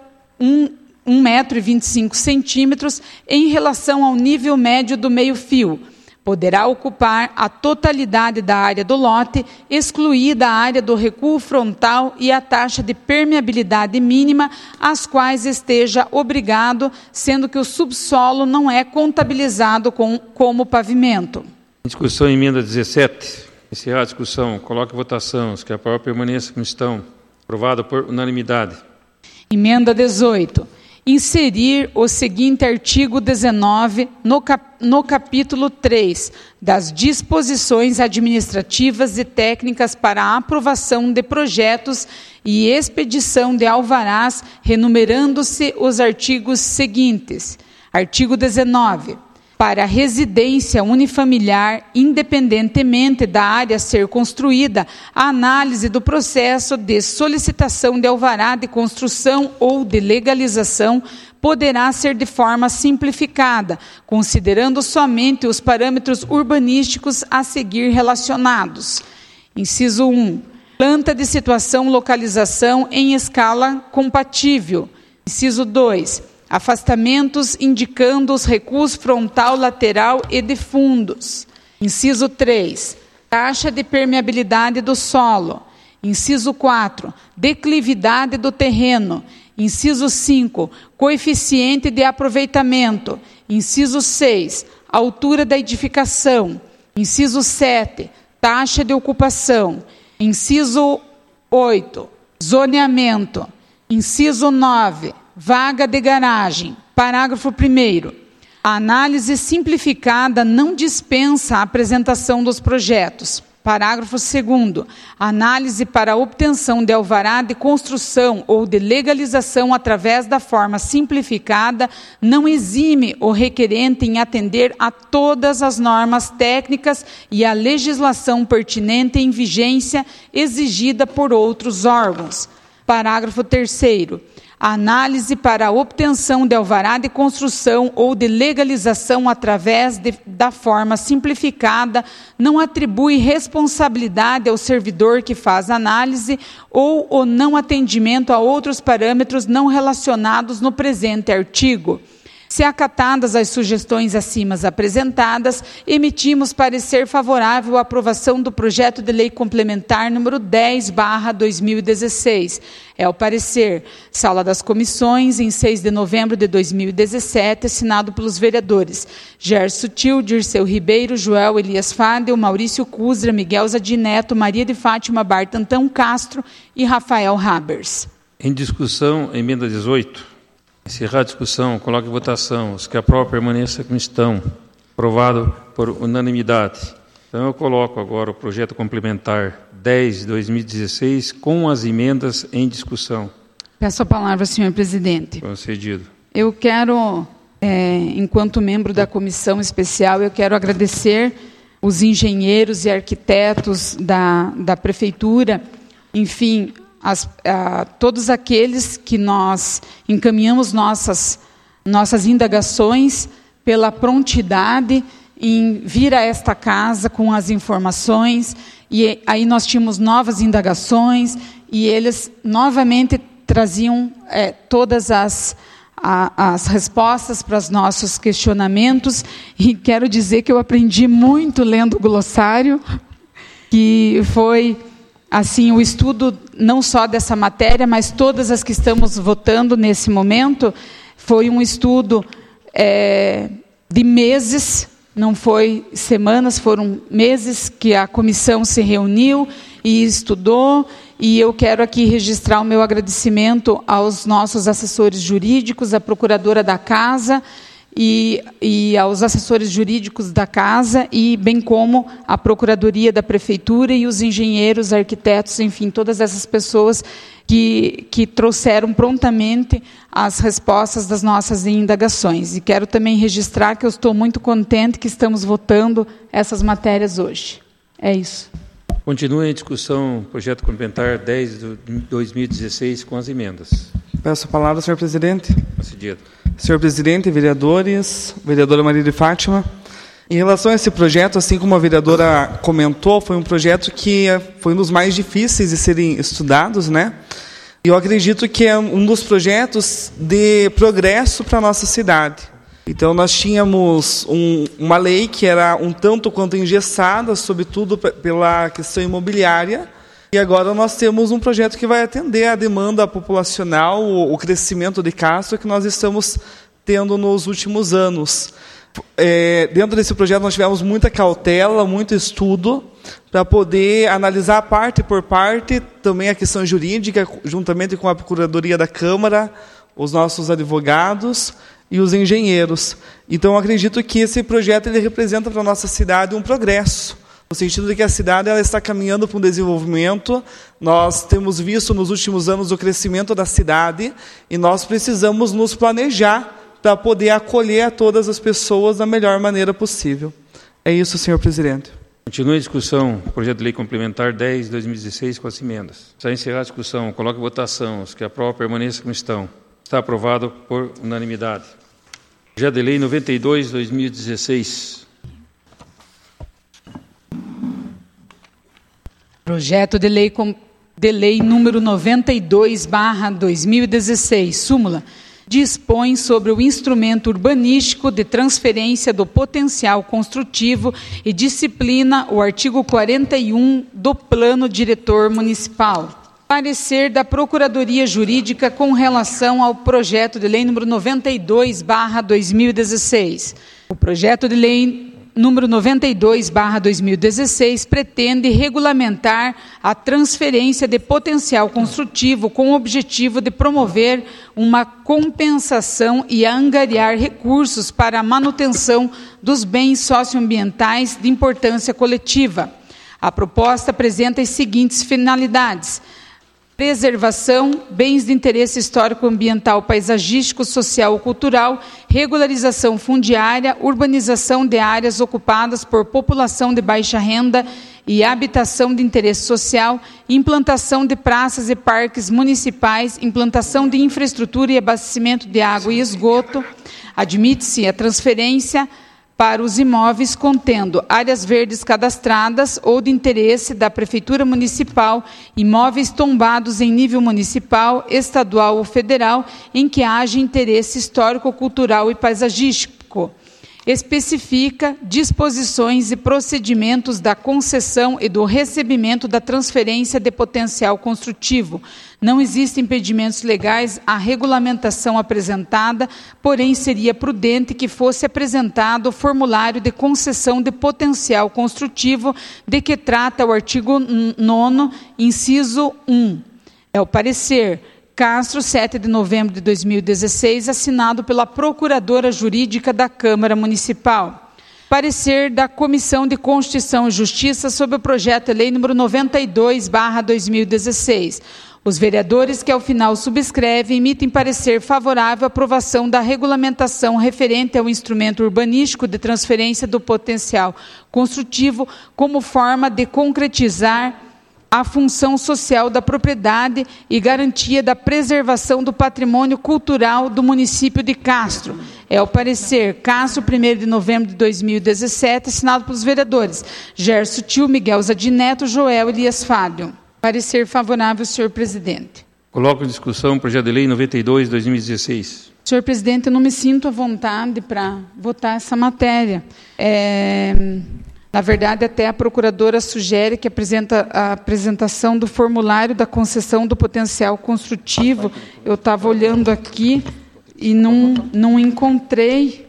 um metro e vinte e cinco centímetros em relação ao nível médio do meio-fio. Poderá ocupar a totalidade da área do lote, excluída a área do recuo frontal e a taxa de permeabilidade mínima, às quais esteja obrigado, sendo que o subsolo não é contabilizado com, como pavimento. Em discussão, emenda dezessete. Encerrar a discussão. Coloque em votação. Os que aprovam, permaneçam como estão. Aprovado por unanimidade. Emenda dezoito. Inserir o seguinte artigo dezenove no, cap, no capítulo três das disposições administrativas e técnicas para a aprovação de projetos e expedição de alvarás, renumerando-se os artigos seguintes. Artigo dezenove. Para residência unifamiliar, independentemente da área a ser construída, a análise do processo de solicitação de alvará de construção ou de legalização poderá ser de forma simplificada, considerando somente os parâmetros urbanísticos a seguir relacionados. Inciso um. Planta de situação localização em escala compatível. Inciso dois. Afastamentos indicando os recuos frontal, lateral e de fundos. Inciso três. Taxa de permeabilidade do solo. Inciso quatro. Declividade do terreno. Inciso cinco. Coeficiente de aproveitamento. Inciso seis. Altura da edificação. Inciso sete. Taxa de ocupação. Inciso oito. Zoneamento. Inciso nove. Vaga de garagem. Parágrafo primeiro. A análise simplificada não dispensa a apresentação dos projetos. Parágrafo segundo. Análise para obtenção de alvará de construção ou de legalização através da forma simplificada não exime o requerente em atender a todas as normas técnicas e a legislação pertinente em vigência exigida por outros órgãos. Parágrafo terceiro. A análise para a obtenção de alvará de construção ou de legalização através de, da forma simplificada não atribui responsabilidade ao servidor que faz a análise ou o não atendimento a outros parâmetros não relacionados no presente artigo. Se acatadas as sugestões acima apresentadas, emitimos parecer favorável à aprovação do projeto de lei complementar número dez barra dois mil e dezesseis. É o parecer, Sala das Comissões, em seis de novembro de dois mil e dezessete, assinado pelos vereadores Gerson Sutil, Dirceu Ribeiro, Joel Elias Fadel, Maurício Cusra, Miguel Zadineto, Maria de Fátima Bartantão Castro e Rafael Habers. Em discussão, emenda dezoito. Encerrar a discussão, coloque em votação. Os que aprovam, permaneçam como estão. Aprovado por unanimidade. Então, eu coloco agora o projeto complementar dez de dois mil e dezesseis com as emendas em discussão. Peço a palavra, senhor presidente. Concedido. Eu quero, é, enquanto membro da comissão especial, eu quero agradecer os engenheiros e arquitetos da, da prefeitura, enfim, As, a, todos aqueles que nós encaminhamos nossas, nossas indagações pela prontidade em vir a esta casa com as informações, e aí nós tínhamos novas indagações, e eles novamente traziam é, todas as, a, as respostas para os nossos questionamentos, e quero dizer que eu aprendi muito lendo o glossário, que foi... Assim, o estudo não só dessa matéria, mas todas as que estamos votando nesse momento, foi um estudo é, de meses, não foi semanas, foram meses que a comissão se reuniu e estudou, e eu quero aqui registrar o meu agradecimento aos nossos assessores jurídicos, à procuradora da casa, E, e aos assessores jurídicos da casa, e bem como a Procuradoria da Prefeitura e os engenheiros, arquitetos, enfim, todas essas pessoas que, que trouxeram prontamente as respostas das nossas indagações. E quero também registrar que eu estou muito contente que estamos votando essas matérias hoje. É isso. Continua em discussão o projeto complementar dez de dois mil e dezesseis com as emendas. Peço a palavra, senhor presidente. Concedido. Senhor presidente, vereadores, vereadora Maria de Fátima, em relação a esse projeto, assim como a vereadora comentou, foi um projeto que foi um dos mais difíceis de serem estudados, né? E eu acredito que é um dos projetos de progresso para a nossa cidade. Então, nós tínhamos um, uma lei que era um tanto quanto engessada, sobretudo pela questão imobiliária, e agora nós temos um projeto que vai atender a demanda populacional, o, o crescimento de Castro que nós estamos tendo nos últimos anos. É, dentro desse projeto nós tivemos muita cautela, muito estudo, para poder analisar parte por parte, também a questão jurídica, juntamente com a Procuradoria da Câmara, os nossos advogados e os engenheiros. Então, eu acredito que esse projeto ele representa para a nossa cidade um progresso, no sentido de que a cidade ela está caminhando para um desenvolvimento. Nós temos visto nos últimos anos o crescimento da cidade e nós precisamos nos planejar para poder acolher a todas as pessoas da melhor maneira possível. É isso, senhor presidente. Continua em discussão o projeto de lei complementar dez de dois mil e dezesseis com as emendas. Para encerrar a discussão, coloque em votação. Os que aprovam, permaneçam como estão. Está aprovado por unanimidade. Projeto de lei noventa e dois de dois mil e dezesseis. Projeto de lei com, de Lei número noventa e dois barra dois mil e dezesseis, súmula, dispõe sobre o instrumento urbanístico de transferência do potencial construtivo e disciplina o artigo quarenta e um do Plano Diretor Municipal. Parecer da Procuradoria Jurídica com relação ao projeto de lei número noventa e dois barra dois mil e dezesseis. O projeto de lei número noventa e dois barra dois mil e dezesseis pretende regulamentar a transferência de potencial construtivo com o objetivo de promover uma compensação e angariar recursos para a manutenção dos bens socioambientais de importância coletiva. A proposta apresenta as seguintes finalidades: preservação, bens de interesse histórico, ambiental, paisagístico, social ou cultural, regularização fundiária, urbanização de áreas ocupadas por população de baixa renda e habitação de interesse social, implantação de praças e parques municipais, implantação de infraestrutura e abastecimento de água e esgoto. Admite-se a transferência para os imóveis contendo áreas verdes cadastradas ou de interesse da Prefeitura Municipal, imóveis tombados em nível municipal, estadual ou federal, em que haja interesse histórico, cultural e paisagístico. Especifica disposições e procedimentos da concessão e do recebimento da transferência de potencial construtivo. Não existem impedimentos legais à regulamentação apresentada, porém seria prudente que fosse apresentado o formulário de concessão de potencial construtivo de que trata o artigo nono, inciso um. É o parecer Castro, sete de novembro de dois mil e dezesseis, assinado pela Procuradora Jurídica da Câmara Municipal. Parecer da Comissão de Constituição e Justiça sobre o projeto de lei número noventa e dois barra dois mil e dezesseis. Os vereadores que ao final subscrevem emitem parecer favorável à aprovação da regulamentação referente ao instrumento urbanístico de transferência do potencial construtivo como forma de concretizar a função social da propriedade e garantia da preservação do patrimônio cultural do município de Castro. É o parecer Castro, primeiro de novembro de dois mil e dezessete, assinado pelos vereadores Gerson Tio, Miguel Zadim Neto, Joel Elias Fábio. Parecer favorável, senhor presidente. Coloco em discussão o projeto de lei noventa e dois, dois mil e dezesseis. Senhor presidente, eu não me sinto à vontade para votar essa matéria. É... Na verdade, até a procuradora sugere que apresenta a apresentação do formulário da concessão do potencial construtivo. Eu estava olhando aqui e não, não encontrei.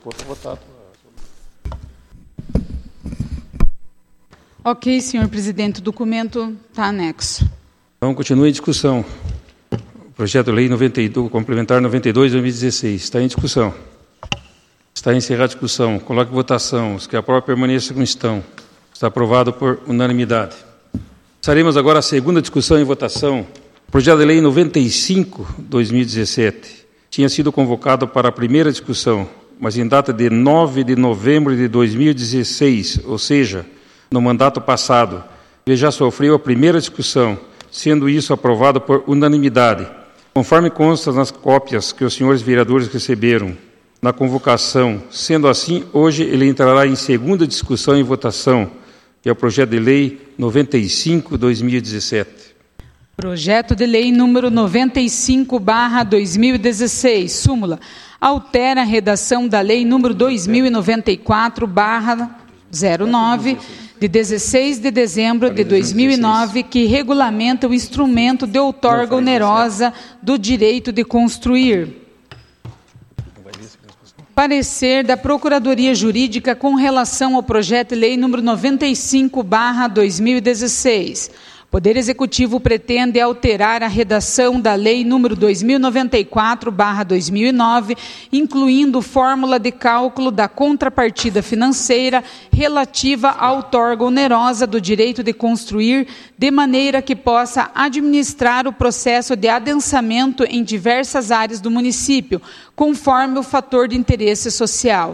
Ok, senhor presidente, o documento está anexo. Então, continue em discussão. O projeto de lei noventa e dois, complementar noventa e dois, dois mil e dezesseis, está em discussão. Está encerrada a discussão. Coloque em votação. Os que aprovam, permaneçam como estão. Está aprovado por unanimidade. Passaremos agora à segunda discussão e votação. O projeto de lei noventa e cinco, dois mil e dezessete, tinha sido convocado para a primeira discussão, mas em data de nove de novembro de dois mil e dezesseis, ou seja, no mandato passado, ele já sofreu a primeira discussão, sendo isso aprovado por unanimidade, conforme consta nas cópias que os senhores vereadores receberam na convocação. Sendo assim, hoje ele entrará em segunda discussão e votação, que é o projeto de lei noventa e cinco, dois mil e dezessete. Projeto de lei número noventa e cinco barra dois mil e dezesseis, súmula, altera a redação da lei número dois mil e noventa e quatro barra zero nove, de dezesseis de dezembro de dois mil e nove, que regulamenta o instrumento de outorga onerosa do direito de construir. Parecer da Procuradoria Jurídica com relação ao projeto de lei número noventa e cinco barra dois mil e dezesseis. O Poder Executivo pretende alterar a redação da Lei número dois mil e noventa e quatro barra dois mil e nove, incluindo fórmula de cálculo da contrapartida financeira relativa à outorga onerosa do direito de construir, de maneira que possa administrar o processo de adensamento em diversas áreas do município, conforme o fator de interesse social.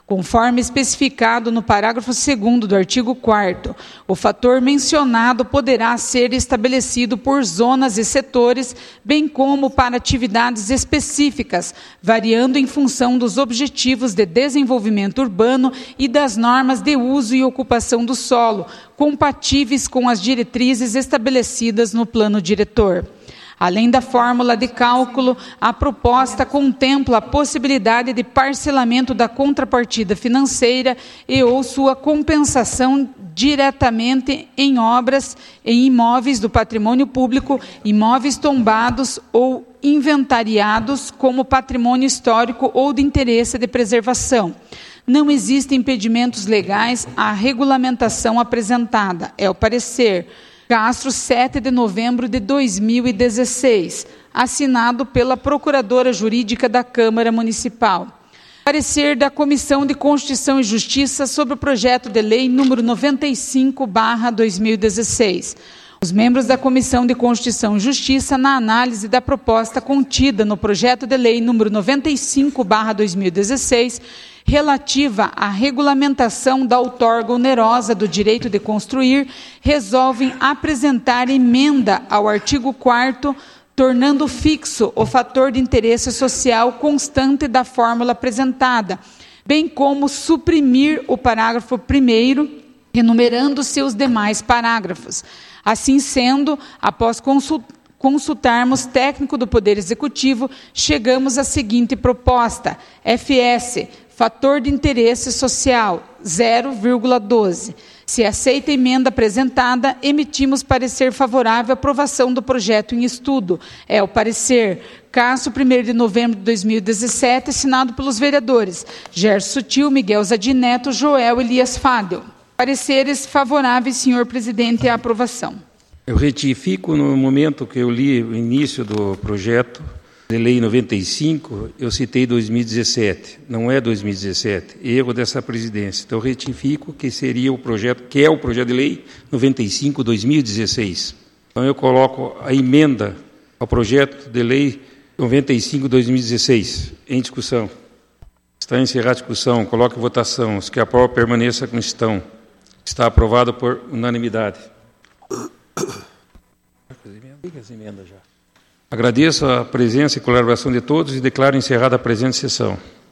Conforme especificado no parágrafo segundo do artigo quarto, o fator mencionado poderá ser estabelecido por zonas e setores, bem como para atividades específicas, variando em função dos objetivos de desenvolvimento urbano e das normas de uso e ocupação do solo, compatíveis com as diretrizes estabelecidas no plano diretor. Além da fórmula de cálculo, a proposta contempla a possibilidade de parcelamento da contrapartida financeira e ou sua compensação diretamente em obras em imóveis do patrimônio público, imóveis tombados ou inventariados como patrimônio histórico ou de interesse de preservação. Não existem impedimentos legais à regulamentação apresentada. É o parecer Castro, sete de novembro de dois mil e dezesseis, assinado pela Procuradora Jurídica da Câmara Municipal. Parecer da Comissão de Constituição e Justiça sobre o projeto de lei número noventa e cinco barra dois mil e dezesseis. Os membros da Comissão de Constituição e Justiça, na análise da proposta contida no projeto de lei número noventa e cinco barra dois mil e dezesseis, relativa à regulamentação da outorga onerosa do direito de construir, resolvem apresentar emenda ao artigo quarto, tornando fixo o fator de interesse social constante da fórmula apresentada, bem como suprimir o parágrafo primeiro, enumerando seus demais parágrafos. Assim sendo, após consultar consultarmos técnico do Poder Executivo, chegamos à seguinte proposta: F S, fator de interesse social, zero vírgula doze. Se aceita a emenda apresentada, emitimos parecer favorável à aprovação do projeto em estudo. É o parecer Castro, primeiro de novembro de dois mil e dezessete, assinado pelos vereadores Gerson Sutil, Miguel Zadim Neto, Joel Elias Fadel. Pareceres favoráveis, senhor presidente, à aprovação. Eu retifico, no momento que eu li o início do projeto de lei noventa e cinco, eu citei dois mil e dezessete, não é dois mil e dezessete, erro dessa presidência. Então, retifico que seria o projeto, que é o projeto de lei noventa e cinco, dois mil e dezesseis. Então, eu coloco a emenda ao projeto de lei noventa e cinco, dois mil e dezesseis, em discussão. Está encerrada a discussão, coloco em votação. Os que aprovam, permaneça como estão. Está aprovado por unanimidade. Agradeço a presença e colaboração de todos e declaro encerrada a presente sessão.